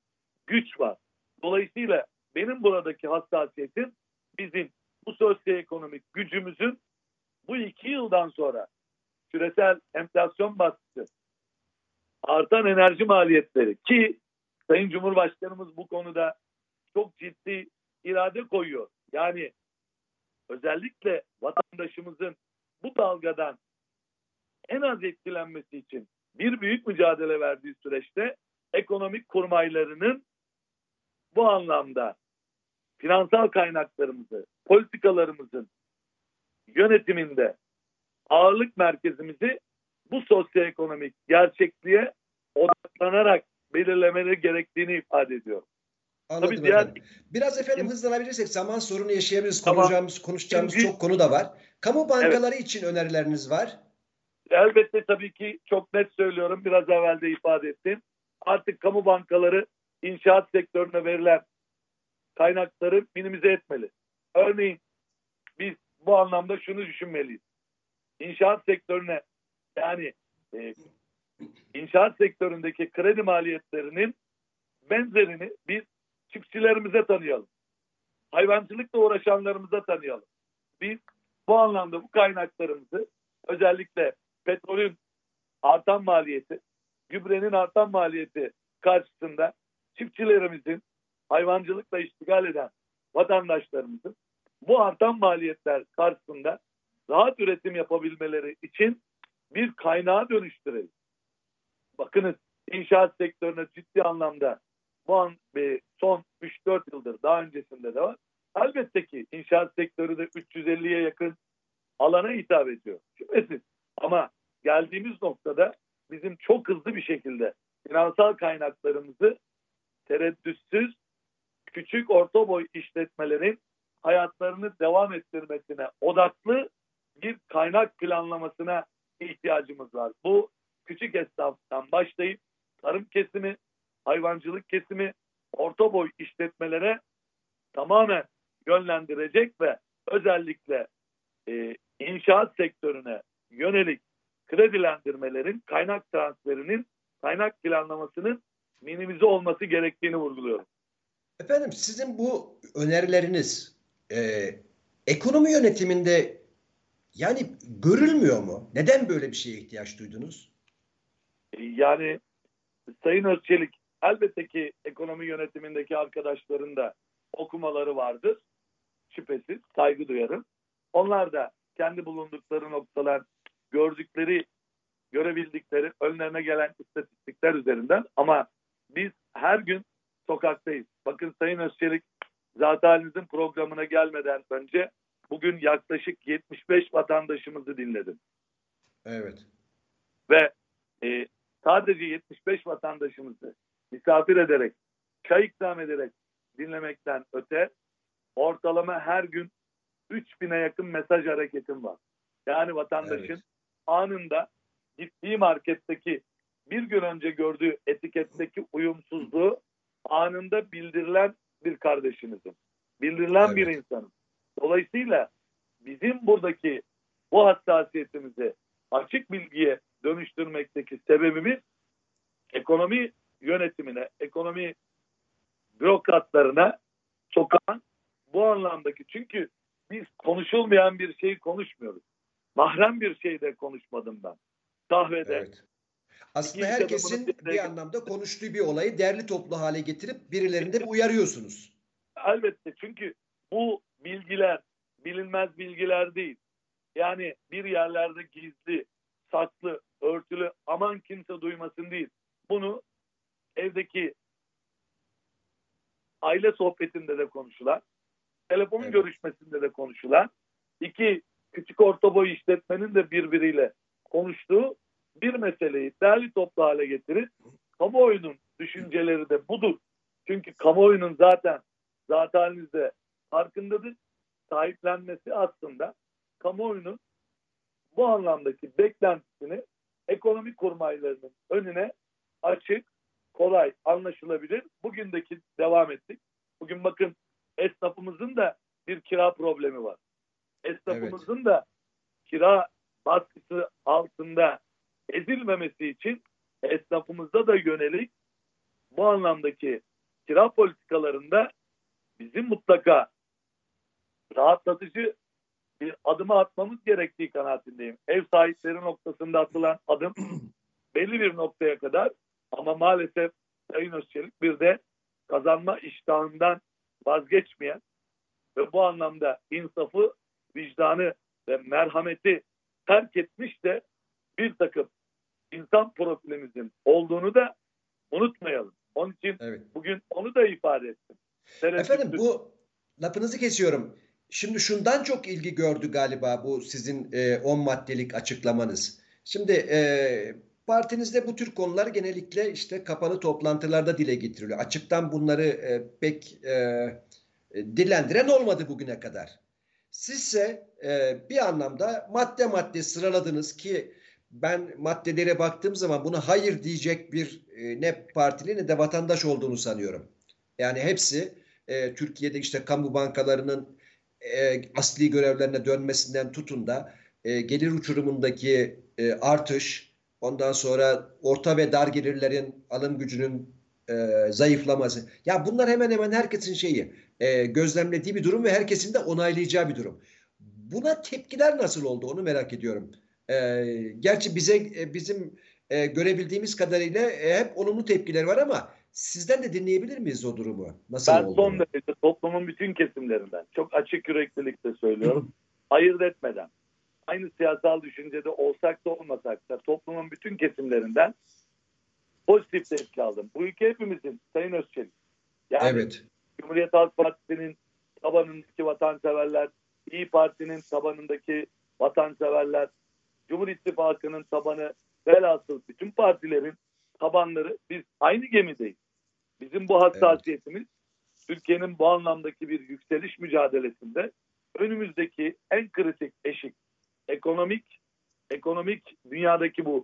S3: güç var. Dolayısıyla benim buradaki hassasiyetim bizim bu sosyoekonomik gücümüzün bu iki yıldan sonra küresel enflasyon baskısı, artan enerji maliyetleri, ki Sayın Cumhurbaşkanımız bu konuda çok ciddi irade koyuyor. Yani özellikle vatandaşımızın bu dalgadan en az etkilenmesi için bir büyük mücadele verdiği süreçte ekonomik kurmaylarının bu anlamda finansal kaynaklarımızı, politikalarımızın yönetiminde ağırlık merkezimizi bu sosyoekonomik gerçekliğe odaklanarak belirlemeleri gerektiğini ifade ediyor.
S2: Anladım
S3: Tabii diğer...
S2: efendim. Biraz efendim hızlanabilirsek zaman sorunu yaşayabiliriz.
S3: Tamam.
S2: Konuşacağımız, konuşacağımız
S3: Şimdi...
S2: çok konu da var. Kamu bankaları evet. için önerileriniz var.
S3: Elbette, tabii ki çok net söylüyorum. Biraz evvel de ifade ettim. Artık kamu bankaları inşaat sektörüne verilen kaynakları minimize etmeli. Örneğin biz bu anlamda şunu düşünmeliyiz. İnşaat sektörüne, yani e, inşaat sektöründeki kredi maliyetlerinin benzerini biz çiftçilerimize tanıyalım. Hayvancılıkla uğraşanlarımıza tanıyalım. Biz bu anlamda bu kaynaklarımızı, özellikle petrolün artan maliyeti, gübrenin artan maliyeti karşısında çiftçilerimizin, hayvancılıkla iştigal eden vatandaşlarımızın bu artan maliyetler karşısında rahat üretim yapabilmeleri için bir kaynağa dönüştürelim. Bakınız, inşaat sektörüne ciddi anlamda bu an e, son üç dört yıldır, daha öncesinde de var. Elbette ki inşaat sektörü de üç yüz elliye yakın alana hitap ediyor. Şüphesiz. Ama geldiğimiz noktada bizim çok hızlı bir şekilde finansal kaynaklarımızı tereddütsüz küçük orta boy işletmelerin hayatlarını devam ettirmesine odaklı bir kaynak planlamasına ihtiyacımız var. Bu küçük esnaftan başlayıp tarım kesimi, hayvancılık kesimi, orta boy işletmelere tamamen yönlendirecek ve özellikle e, inşaat sektörüne yönelik kredilendirmelerin, kaynak transferinin, kaynak planlamasının minimize olması gerektiğini vurguluyorum.
S2: Efendim, sizin bu önerileriniz e, ekonomi yönetiminde yani görülmüyor mu? Neden böyle bir şeye ihtiyaç duydunuz?
S3: Yani Sayın Özçelik, elbette ki ekonomi yönetimindeki arkadaşların da okumaları vardır. Şüphesiz, saygı duyarım. Onlar da kendi bulundukları noktalar, gördükleri, görebildikleri, önlerine gelen istatistikler üzerinden, ama biz her gün sokaktayız. Bakın Sayın Özçelik, Zat halinizin programına gelmeden önce bugün yaklaşık yetmiş beş vatandaşımızı dinledim.
S2: Evet.
S3: Ve e, sadece yetmiş beş vatandaşımızı misafir ederek, çay ikram ederek dinlemekten öte ortalama her gün üç bine yakın mesaj hareketim var. Yani vatandaşın evet. anında gittiği marketteki bir gün önce gördüğü etiketteki uyumsuzluğu anında bildirilen bir kardeşimizin, bildirilen evet. bir insanın. Dolayısıyla bizim buradaki bu hassasiyetimizi açık bilgiye dönüştürmekteki sebebimiz ekonomi yönetimine, ekonomi bürokratlarına sokan bu anlamdaki, çünkü biz konuşulmayan bir şeyi konuşmuyoruz. Mahrem bir şey de konuşmadım ben. Kahvede, evet.
S2: Aslında
S3: İki iş adamının
S2: herkesin
S3: bir
S2: bir
S3: araya
S2: anlamda konuştuğu bir olayı derli toplu hale getirip birilerini de uyarıyorsunuz.
S3: Elbette, çünkü bu bilgiler bilinmez bilgiler değil. Yani bir yerlerde gizli, saklı, örtülü, aman kimse duymasın değil. Bunu evdeki aile sohbetinde de konuşulan, telefon
S2: Evet.
S3: görüşmesinde de konuşulan, iki küçük orta boy işletmenin de birbiriyle konuştuğu bir meseleyi derli toplu hale getirip kamuoyunun düşünceleri de budur. Çünkü kamuoyunun zaten zaten halinizde farkındadır. Sahiplenmesi aslında kamuoyunun bu anlamdaki beklentisini ekonomi kurmaylarının önüne açık, kolay, anlaşılabilir. Bugündeki devam ettik. Bugün bakın, esnafımızın da bir kira problemi var. Esnafımızın
S2: Evet.
S3: da kira baskısı altında ezilmemesi için esnafımızda da yönelik bu anlamdaki kira politikalarında bizim mutlaka rahatlatıcı bir adımı atmamız gerektiği kanaatindeyim. Ev sahipleri noktasında atılan adım belli bir noktaya kadar, ama maalesef Sayın Özçelik bir de kazanma iştahından vazgeçmeyen ve bu anlamda insafı, vicdanı ve merhameti terk etmiş de bir takım insan profilimizin olduğunu da unutmayalım. Onun için
S2: Evet.
S3: bugün onu da ifade ettim.
S2: Efendim, bu lafınızı kesiyorum. Şimdi şundan çok ilgi gördü galiba bu sizin e, on maddelik açıklamanız. Şimdi e, partinizde bu tür konular genellikle işte kapalı toplantılarda dile getiriliyor. Açıktan bunları e, pek e, e, dillendiren olmadı bugüne kadar. Sizse e, bir anlamda madde madde sıraladınız ki ben maddelere baktığım zaman buna hayır diyecek bir e, ne partili ne de vatandaş olduğunu sanıyorum. Yani hepsi e, Türkiye'de işte kamu bankalarının e, asli görevlerine dönmesinden tutun da e, gelir uçurumundaki e, artış, ondan sonra orta ve dar gelirlerin alım gücünün e, zayıflaması. Ya bunlar hemen hemen herkesin şeyi, e, gözlemlediği bir durum ve herkesin de onaylayacağı bir durum. Buna tepkiler nasıl oldu onu merak ediyorum. E, gerçi bize e, bizim e, görebildiğimiz kadarıyla e, hep olumlu tepkiler var ama sizden de dinleyebilir miyiz o durumu? Nasıl
S3: Ben son
S2: olduğunu?
S3: derece toplumun bütün kesimlerinden, çok açık yüreklilikle söylüyorum, ayırt etmeden, aynı siyasal düşüncede olsak da olmasak da toplumun bütün kesimlerinden pozitif tepki aldım. Bu ülke hepimizin, Sayın Özçelik. Yani
S2: Evet.
S3: Cumhuriyet Halk Partisi'nin tabanındaki vatanseverler, İyi Parti'nin tabanındaki vatanseverler, Cumhur İttifakı'nın tabanı, velhasıl bütün partilerin tabanları, biz aynı gemideyiz. Bizim bu hassasiyetimiz Türkiye'nin bu anlamdaki bir yükseliş mücadelesinde önümüzdeki en kritik eşik ekonomik ekonomik dünyadaki bu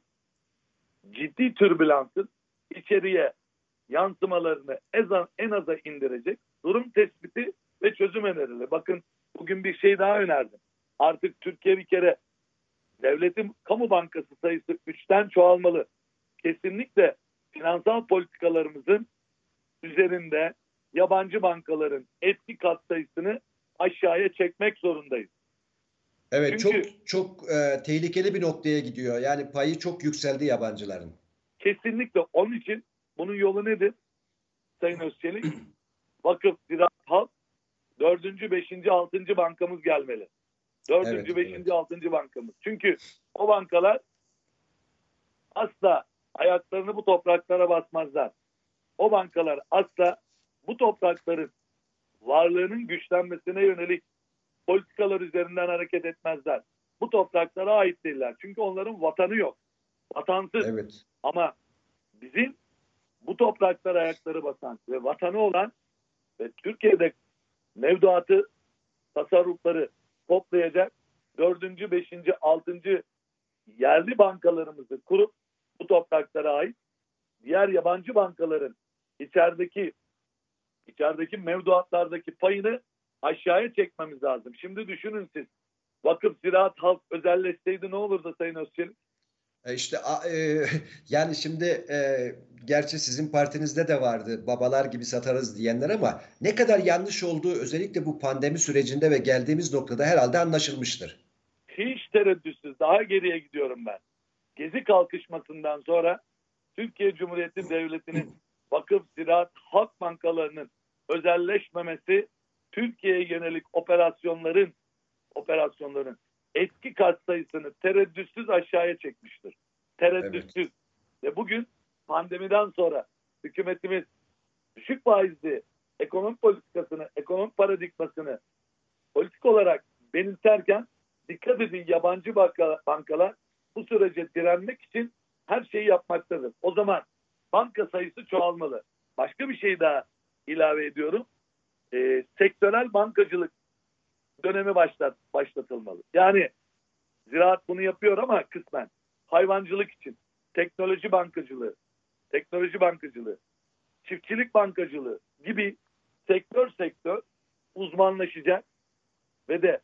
S3: ciddi türbülansın içeriye yansımalarını en aza indirecek durum tespiti ve çözüm önerileri. Bakın, bugün bir şey daha önerdim. Artık Türkiye bir kere devletin kamu bankası sayısı üçten çoğalmalı. Kesinlikle finansal politikalarımızın üzerinde yabancı bankaların etki katsayısını aşağıya çekmek zorundayız.
S2: Evet,
S3: Çünkü
S2: çok çok e, tehlikeli bir noktaya gidiyor. Yani payı çok yükseldi yabancıların.
S3: kesinlikle onun için bunun yolu nedir Sayın Özçelik? Vakıf, Ziraat, Halk, dördüncü, beşinci, altıncı bankamız gelmeli. Dördüncü,
S2: Evet,
S3: beşinci,
S2: evet.
S3: altıncı bankamız. Çünkü o bankalar asla ayaklarını bu topraklara basmazlar. O bankalar asla bu toprakların varlığının güçlenmesine yönelik politikalar üzerinden hareket etmezler. Bu topraklara ait değiller. Çünkü onların vatanı yok. Vatansız.
S2: Evet.
S3: Ama bizim bu topraklara ayakları basan ve vatanı olan ve Türkiye'de mevduatı, tasarrufları toplayacak dördüncü, beşinci, altıncı yerli bankalarımızı kurup bu topraklara ait diğer yabancı bankaların içerideki içerideki mevduatlardaki payını aşağıya çekmemiz lazım. Şimdi düşünün siz, Vakıf, Ziraat, Halk özelleşseydi ne olurdu Sayın Özçelik?
S2: E işte a- e, yani şimdi e, gerçi sizin partinizde de vardı babalar gibi satarız diyenler ama ne kadar yanlış olduğu özellikle bu pandemi sürecinde ve geldiğimiz noktada herhalde anlaşılmıştır.
S3: Hiç tereddütsüz daha geriye gidiyorum ben. Gezi kalkışmasından sonra Türkiye Cumhuriyeti Devleti'nin vakıf, ziraat, halk bankalarının özelleşmemesi Türkiye'ye yönelik operasyonların operasyonların etki katsayısını tereddütsüz aşağıya çekmiştir. Tereddütsüz. Evet. Ve bugün pandemiden sonra hükümetimiz düşük faizli ekonomi politikasını, ekonomi paradigmasını politik olarak benimserken dikkat edin, yabancı bankalar bu sürece direnmek için her şeyi yapmaktadır. O zaman banka sayısı çoğalmalı. Başka bir şey daha ilave ediyorum. E, sektörel bankacılık dönemi başlat, başlatılmalı. Yani ziraat bunu yapıyor ama kısmen. Hayvancılık için teknoloji bankacılığı, teknoloji bankacılığı, çiftçilik bankacılığı gibi sektör sektör uzmanlaşacak ve de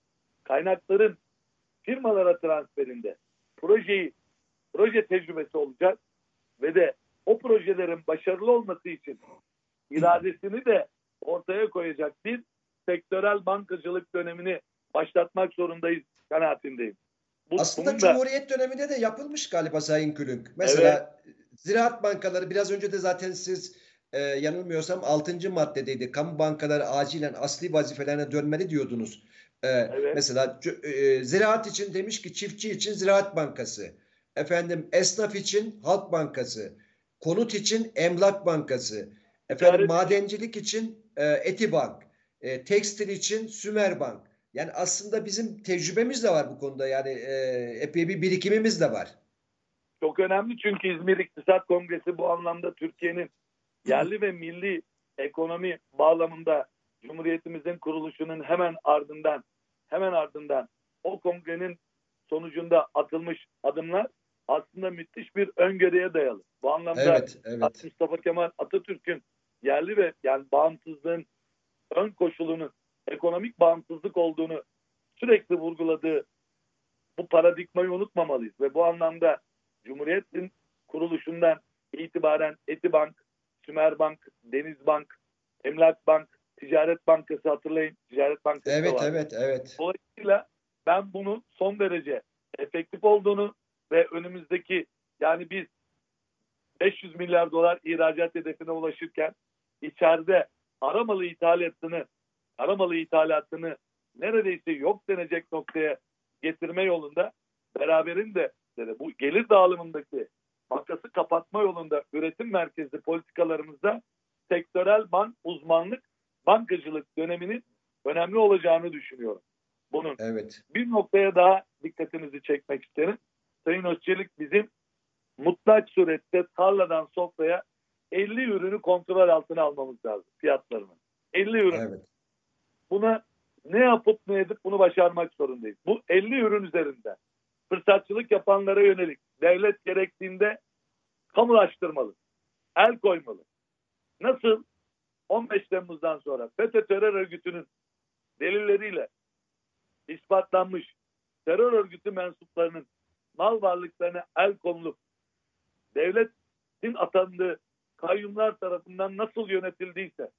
S3: kaynakların firmalara transferinde projeyi, proje tecrübesi olacak ve de o projelerin başarılı olması için iradesini de ortaya koyacak bir sektörel bankacılık dönemini başlatmak zorundayız kanaatindeyim.
S2: Bu, Aslında Cumhuriyet da... döneminde de yapılmış galiba Sayın Külünk. Mesela evet. Ziraat bankaları biraz önce de zaten siz e, yanılmıyorsam altıncı maddedeydi. Kamu bankaları acilen asli vazifelerine dönmeli diyordunuz. E, evet. Mesela e, ziraat için demiş ki çiftçi için Ziraat Bankası. Efendim esnaf için Halk Bankası. Konut için Emlak Bankası. Efendim Ticaret madencilik için e, Etibank. E, tekstil için Sümerbank. Yani aslında bizim tecrübemiz de var bu konuda. Yani e, epey bir birikimimiz de var.
S3: Çok önemli çünkü İzmir İktisat Kongresi bu anlamda Türkiye'nin yerli ve milli ekonomi bağlamında Cumhuriyetimizin kuruluşunun hemen ardından hemen ardından o kongrenin sonucunda atılmış adımlar aslında müthiş bir öngörüye dayalı. Bu anlamda
S2: evet, evet.
S3: Mustafa Kemal Atatürk'ün yerli ve yani bağımsızlığın ön koşulunun ekonomik bağımsızlık olduğunu sürekli vurguladığı bu paradigmayı unutmamalıyız ve bu anlamda Cumhuriyet'in kuruluşundan itibaren Etibank, Sümerbank, Denizbank, Emlak Bank, Ticaret Bankası hatırlayın. Ticaret Bankası
S2: evet,
S3: var.
S2: Evet, evet,
S3: Dolayısıyla ben bunun son derece efektif olduğunu ve önümüzdeki yani biz beş yüz milyar dolar ihracat hedefine ulaşırken içeride aramalı ithalatını aramalı ithalatını neredeyse yok denecek noktaya getirme yolunda beraberinde bu gelir dağılımındaki makası kapatma yolunda üretim merkezli politikalarımızda sektörel bank uzmanlık bankacılık döneminin önemli olacağını düşünüyorum. Bunun
S2: evet.
S3: Bir noktaya daha dikkatinizi çekmek isterim. Sayın Özçelik bizim mutlak surette tarladan sofraya elli ürünü kontrol altına almamız lazım fiyatlarını. elli ürün.
S2: Evet.
S3: Buna ne yapıp ne edip bunu başarmak zorundayız. Bu elli ürün üzerinde fırsatçılık yapanlara yönelik devlet gerektiğinde kamulaştırmalı, el koymalı. Nasıl? on beş Temmuz'dan sonra FETÖ terör örgütünün delilleriyle ispatlanmış terör örgütü mensuplarının mal varlıklarına el konulup devletin atandığı kayyumlar tarafından nasıl yönetildiyse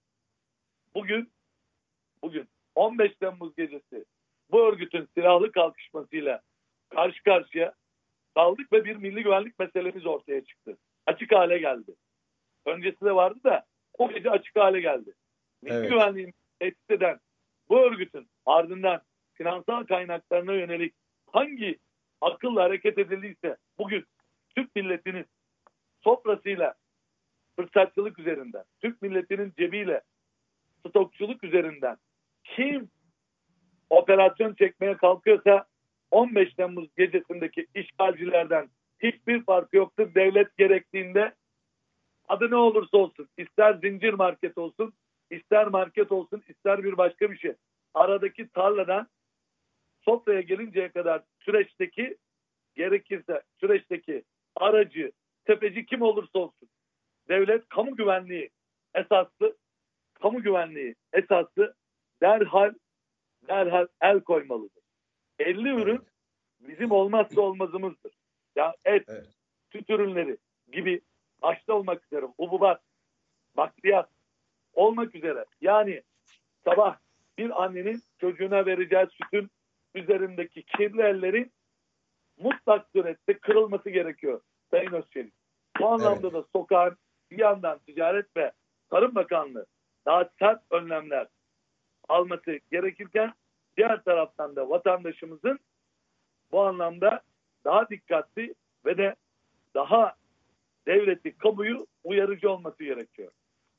S3: bugün bugün on beş Temmuz gecesi bu örgütün silahlı kalkışmasıyla karşı karşıya kaldık ve bir milli güvenlik meselemiz ortaya çıktı. Açık hale geldi. Öncesi de vardı da o gece açık hale geldi. Milli evet. güvenliği tehdit eden bu örgütün ardından finansal kaynaklarına yönelik hangi akılla hareket edildiyse bugün Türk milletinin sofrasıyla fırsatçılık üzerinden, Türk milletinin cebiyle stokçuluk üzerinden kim operasyon çekmeye kalkıyorsa on beş Temmuz gecesindeki işgalcilerden hiçbir farkı yoktur. Devlet gerektiğinde adı ne olursa olsun, ister zincir market olsun, ister market olsun, ister bir başka bir şey. Aradaki tarladan sofraya gelinceye kadar süreçteki gerekirse süreçteki aracı, tepeci kim olursa olsun devlet kamu güvenliği esaslı kamu güvenliği esaslı derhal derhal el koymalıdır. elli ürün evet. bizim olmazsa olmazımızdır. Yani et, evet. süt ürünleri gibi başta olmak üzere hububat, bakliyat olmak üzere. Yani sabah bir annenin çocuğuna vereceği sütün üzerindeki kirli ellerin mutlak surette kırılması gerekiyor Sayın Özçelik. Bu anlamda
S2: Evet.
S3: da sokağın bir yandan Ticaret ve Tarım Bakanlığı daha sert önlemler alması gerekirken diğer taraftan da vatandaşımızın bu anlamda daha dikkatli ve de daha devleti, kamuyu uyarıcı olması gerekiyor.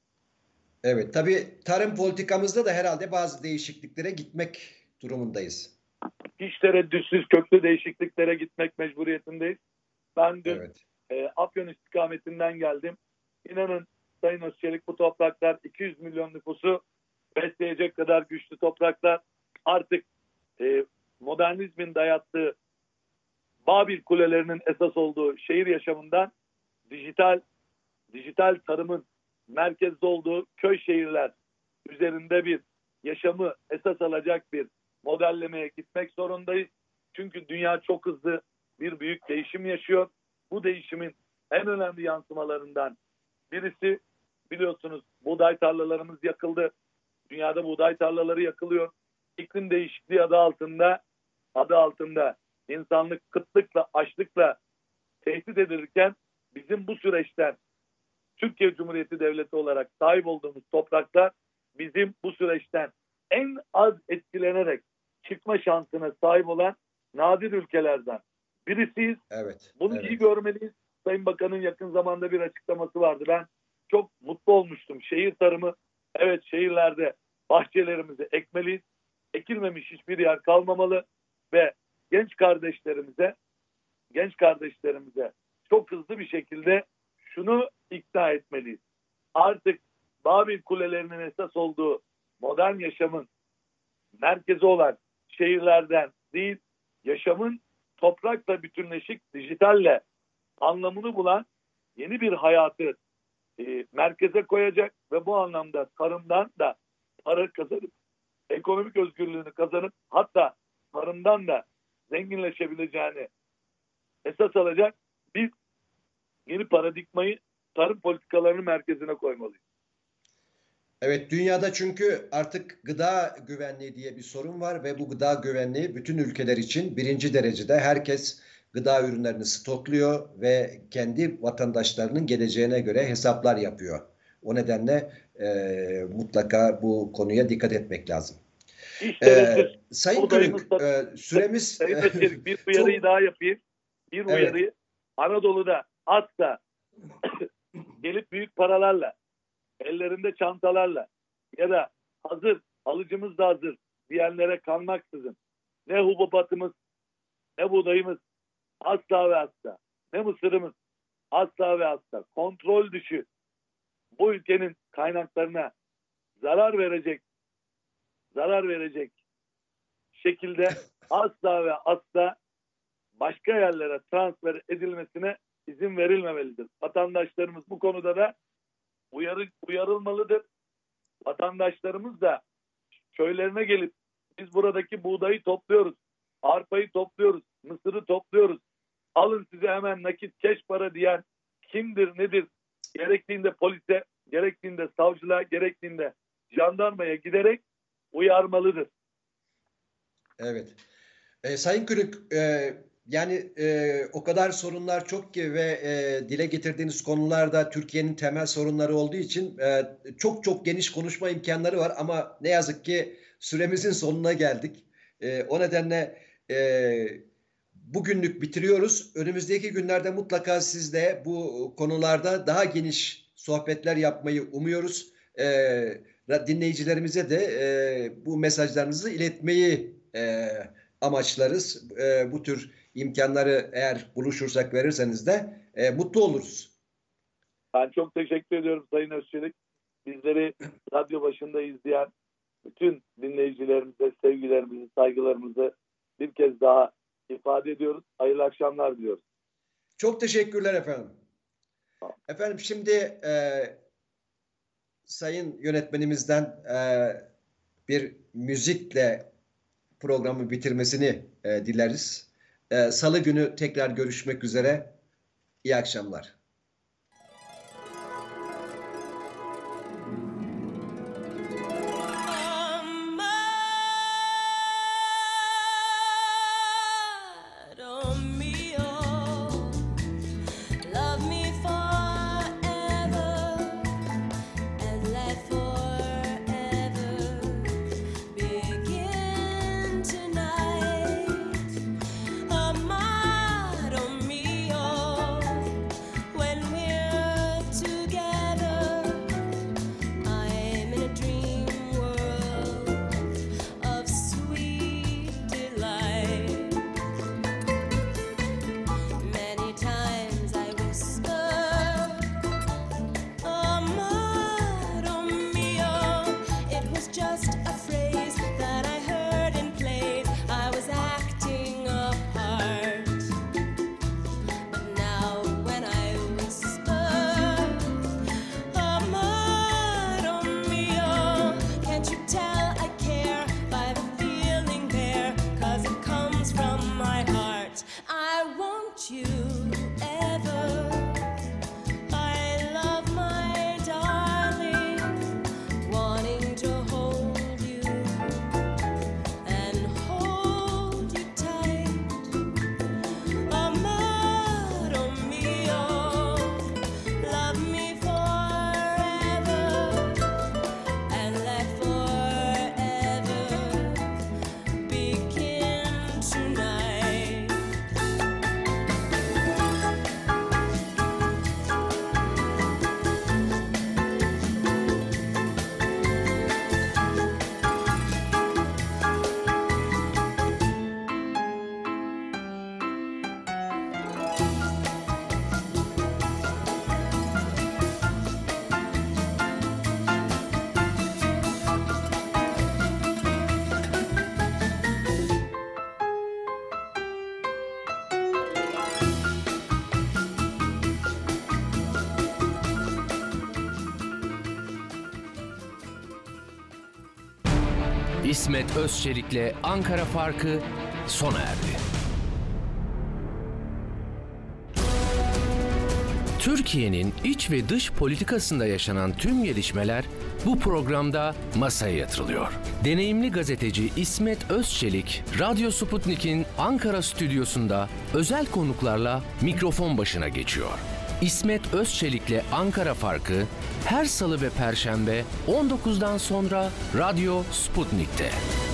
S2: Evet, tabii tarım politikamızda da herhalde bazı değişikliklere gitmek durumundayız.
S3: Hiç tereddütsüz köklü değişikliklere gitmek mecburiyetindeyiz. Ben dün
S2: Evet.
S3: e, Afyon istikametinden geldim. İnanın Sayın Özçelik, bu topraklar iki yüz milyon nüfusu besleyecek kadar güçlü topraklar. Artık e, modernizmin dayattığı Babil kulelerinin esas olduğu şehir yaşamından dijital dijital tarımın merkezde olduğu köy şehirler üzerinde bir yaşamı esas alacak bir modellemeye gitmek zorundayız. Çünkü dünya çok hızlı bir büyük değişim yaşıyor. Bu değişimin en önemli yansımalarından birisi, biliyorsunuz, buğday tarlalarımız yakıldı. Dünyada buğday tarlaları yakılıyor. İklim değişikliği adı altında adı altında insanlık kıtlıkla, açlıkla tehdit edilirken bizim bu süreçten Türkiye Cumhuriyeti Devleti olarak sahip olduğumuz topraklar bizim bu süreçten en az etkilenerek çıkma şansına sahip olan nadir ülkelerden birisiyiz.
S2: Evet.
S3: Bunu
S2: evet.
S3: iyi görmeliyiz. Sayın Bakan'ın yakın zamanda bir açıklaması vardı. Ben çok mutlu olmuştum. Şehir tarımı, evet, şehirlerde bahçelerimizi ekmeliyiz. Ekilmemiş hiçbir yer kalmamalı ve genç kardeşlerimize genç kardeşlerimize çok hızlı bir şekilde şunu ikna etmeliyiz. Artık Babil kulelerinin esas olduğu modern yaşamın merkezi olan şehirlerden değil, yaşamın toprakla bütünleşik, dijitalle anlamını bulan yeni bir hayatı e, merkeze koyacak ve bu anlamda tarımdan da para kazanıp, ekonomik özgürlüğünü kazanıp, hatta tarımdan da zenginleşebileceğini esas alacak bir yeni paradigmayı tarım politikalarının merkezine koymalıyız.
S2: Evet, dünyada çünkü artık gıda güvenliği diye bir sorun var ve bu gıda güvenliği bütün ülkeler için birinci derecede. Herkes gıda ürünlerini stokluyor ve kendi vatandaşlarının geleceğine göre hesaplar yapıyor. O nedenle e, mutlaka bu konuya dikkat etmek lazım.
S3: İşte
S2: Ee, Sayın Kırık,
S3: da,
S2: e, süremiz...
S3: Sayın Özçelik, bir uyarıyı çok... daha yapayım. Bir
S2: evet.
S3: uyarıyı, Anadolu'da hatta gelip büyük paralarla, ellerinde çantalarla ya da hazır, alıcımız da hazır diyenlere kanmaksızın ne hububatımız, ne buğdayımız asla ve asla, ne mısırımız asla ve asla kontrol dışı bu ülkenin kaynaklarına zarar verecek zarar verecek şekilde asla ve asla başka yerlere transfer edilmesine izin verilmemelidir. Vatandaşlarımız bu konuda da uyarı, uyarılmalıdır. Vatandaşlarımız da köylerine gelip biz buradaki buğdayı topluyoruz, arpayı topluyoruz, mısırı topluyoruz, alın size hemen nakit keş para diyen kimdir, nedir? Gerektiğinde polise, gerektiğinde savcılığa, gerektiğinde jandarmaya giderek uyarmalıdır.
S2: Evet. E, Sayın Kürük, e, yani e, o kadar sorunlar çok ki ve e, dile getirdiğiniz konularda Türkiye'nin temel sorunları olduğu için e, çok çok geniş konuşma imkanları var ama ne yazık ki süremizin sonuna geldik. E, o nedenle e, bugünlük bitiriyoruz. Önümüzdeki günlerde mutlaka sizle bu konularda daha geniş sohbetler yapmayı umuyoruz. E, dinleyicilerimize de e, bu mesajlarınızı iletmeyi e, amaçlarız. E, bu tür imkanları eğer buluşursak verirseniz de e, mutlu oluruz.
S3: Ben çok teşekkür ediyorum Sayın Özçelik. Bizleri radyo başında izleyen bütün dinleyicilerimize sevgilerimizi, saygılarımızı bir kez daha ifade ediyoruz. Hayırlı akşamlar diliyoruz.
S2: Çok teşekkürler efendim.
S3: Tamam.
S2: Efendim şimdi e, sayın yönetmenimizden e, bir müzikle programı bitirmesini e, dileriz. E, Salı günü tekrar görüşmek üzere. İyi akşamlar.
S4: Love me for
S1: İsmet Özçelik'le Ankara Farkı sona erdi. Türkiye'nin iç ve dış politikasında yaşanan tüm gelişmeler bu programda masaya yatırılıyor. Deneyimli gazeteci İsmet Özçelik, Radyo Sputnik'in Ankara stüdyosunda özel konuklarla mikrofon başına geçiyor. İsmet Özçelik'le Ankara Farkı her salı ve perşembe on dokuzdan sonra Radyo Sputnik'te.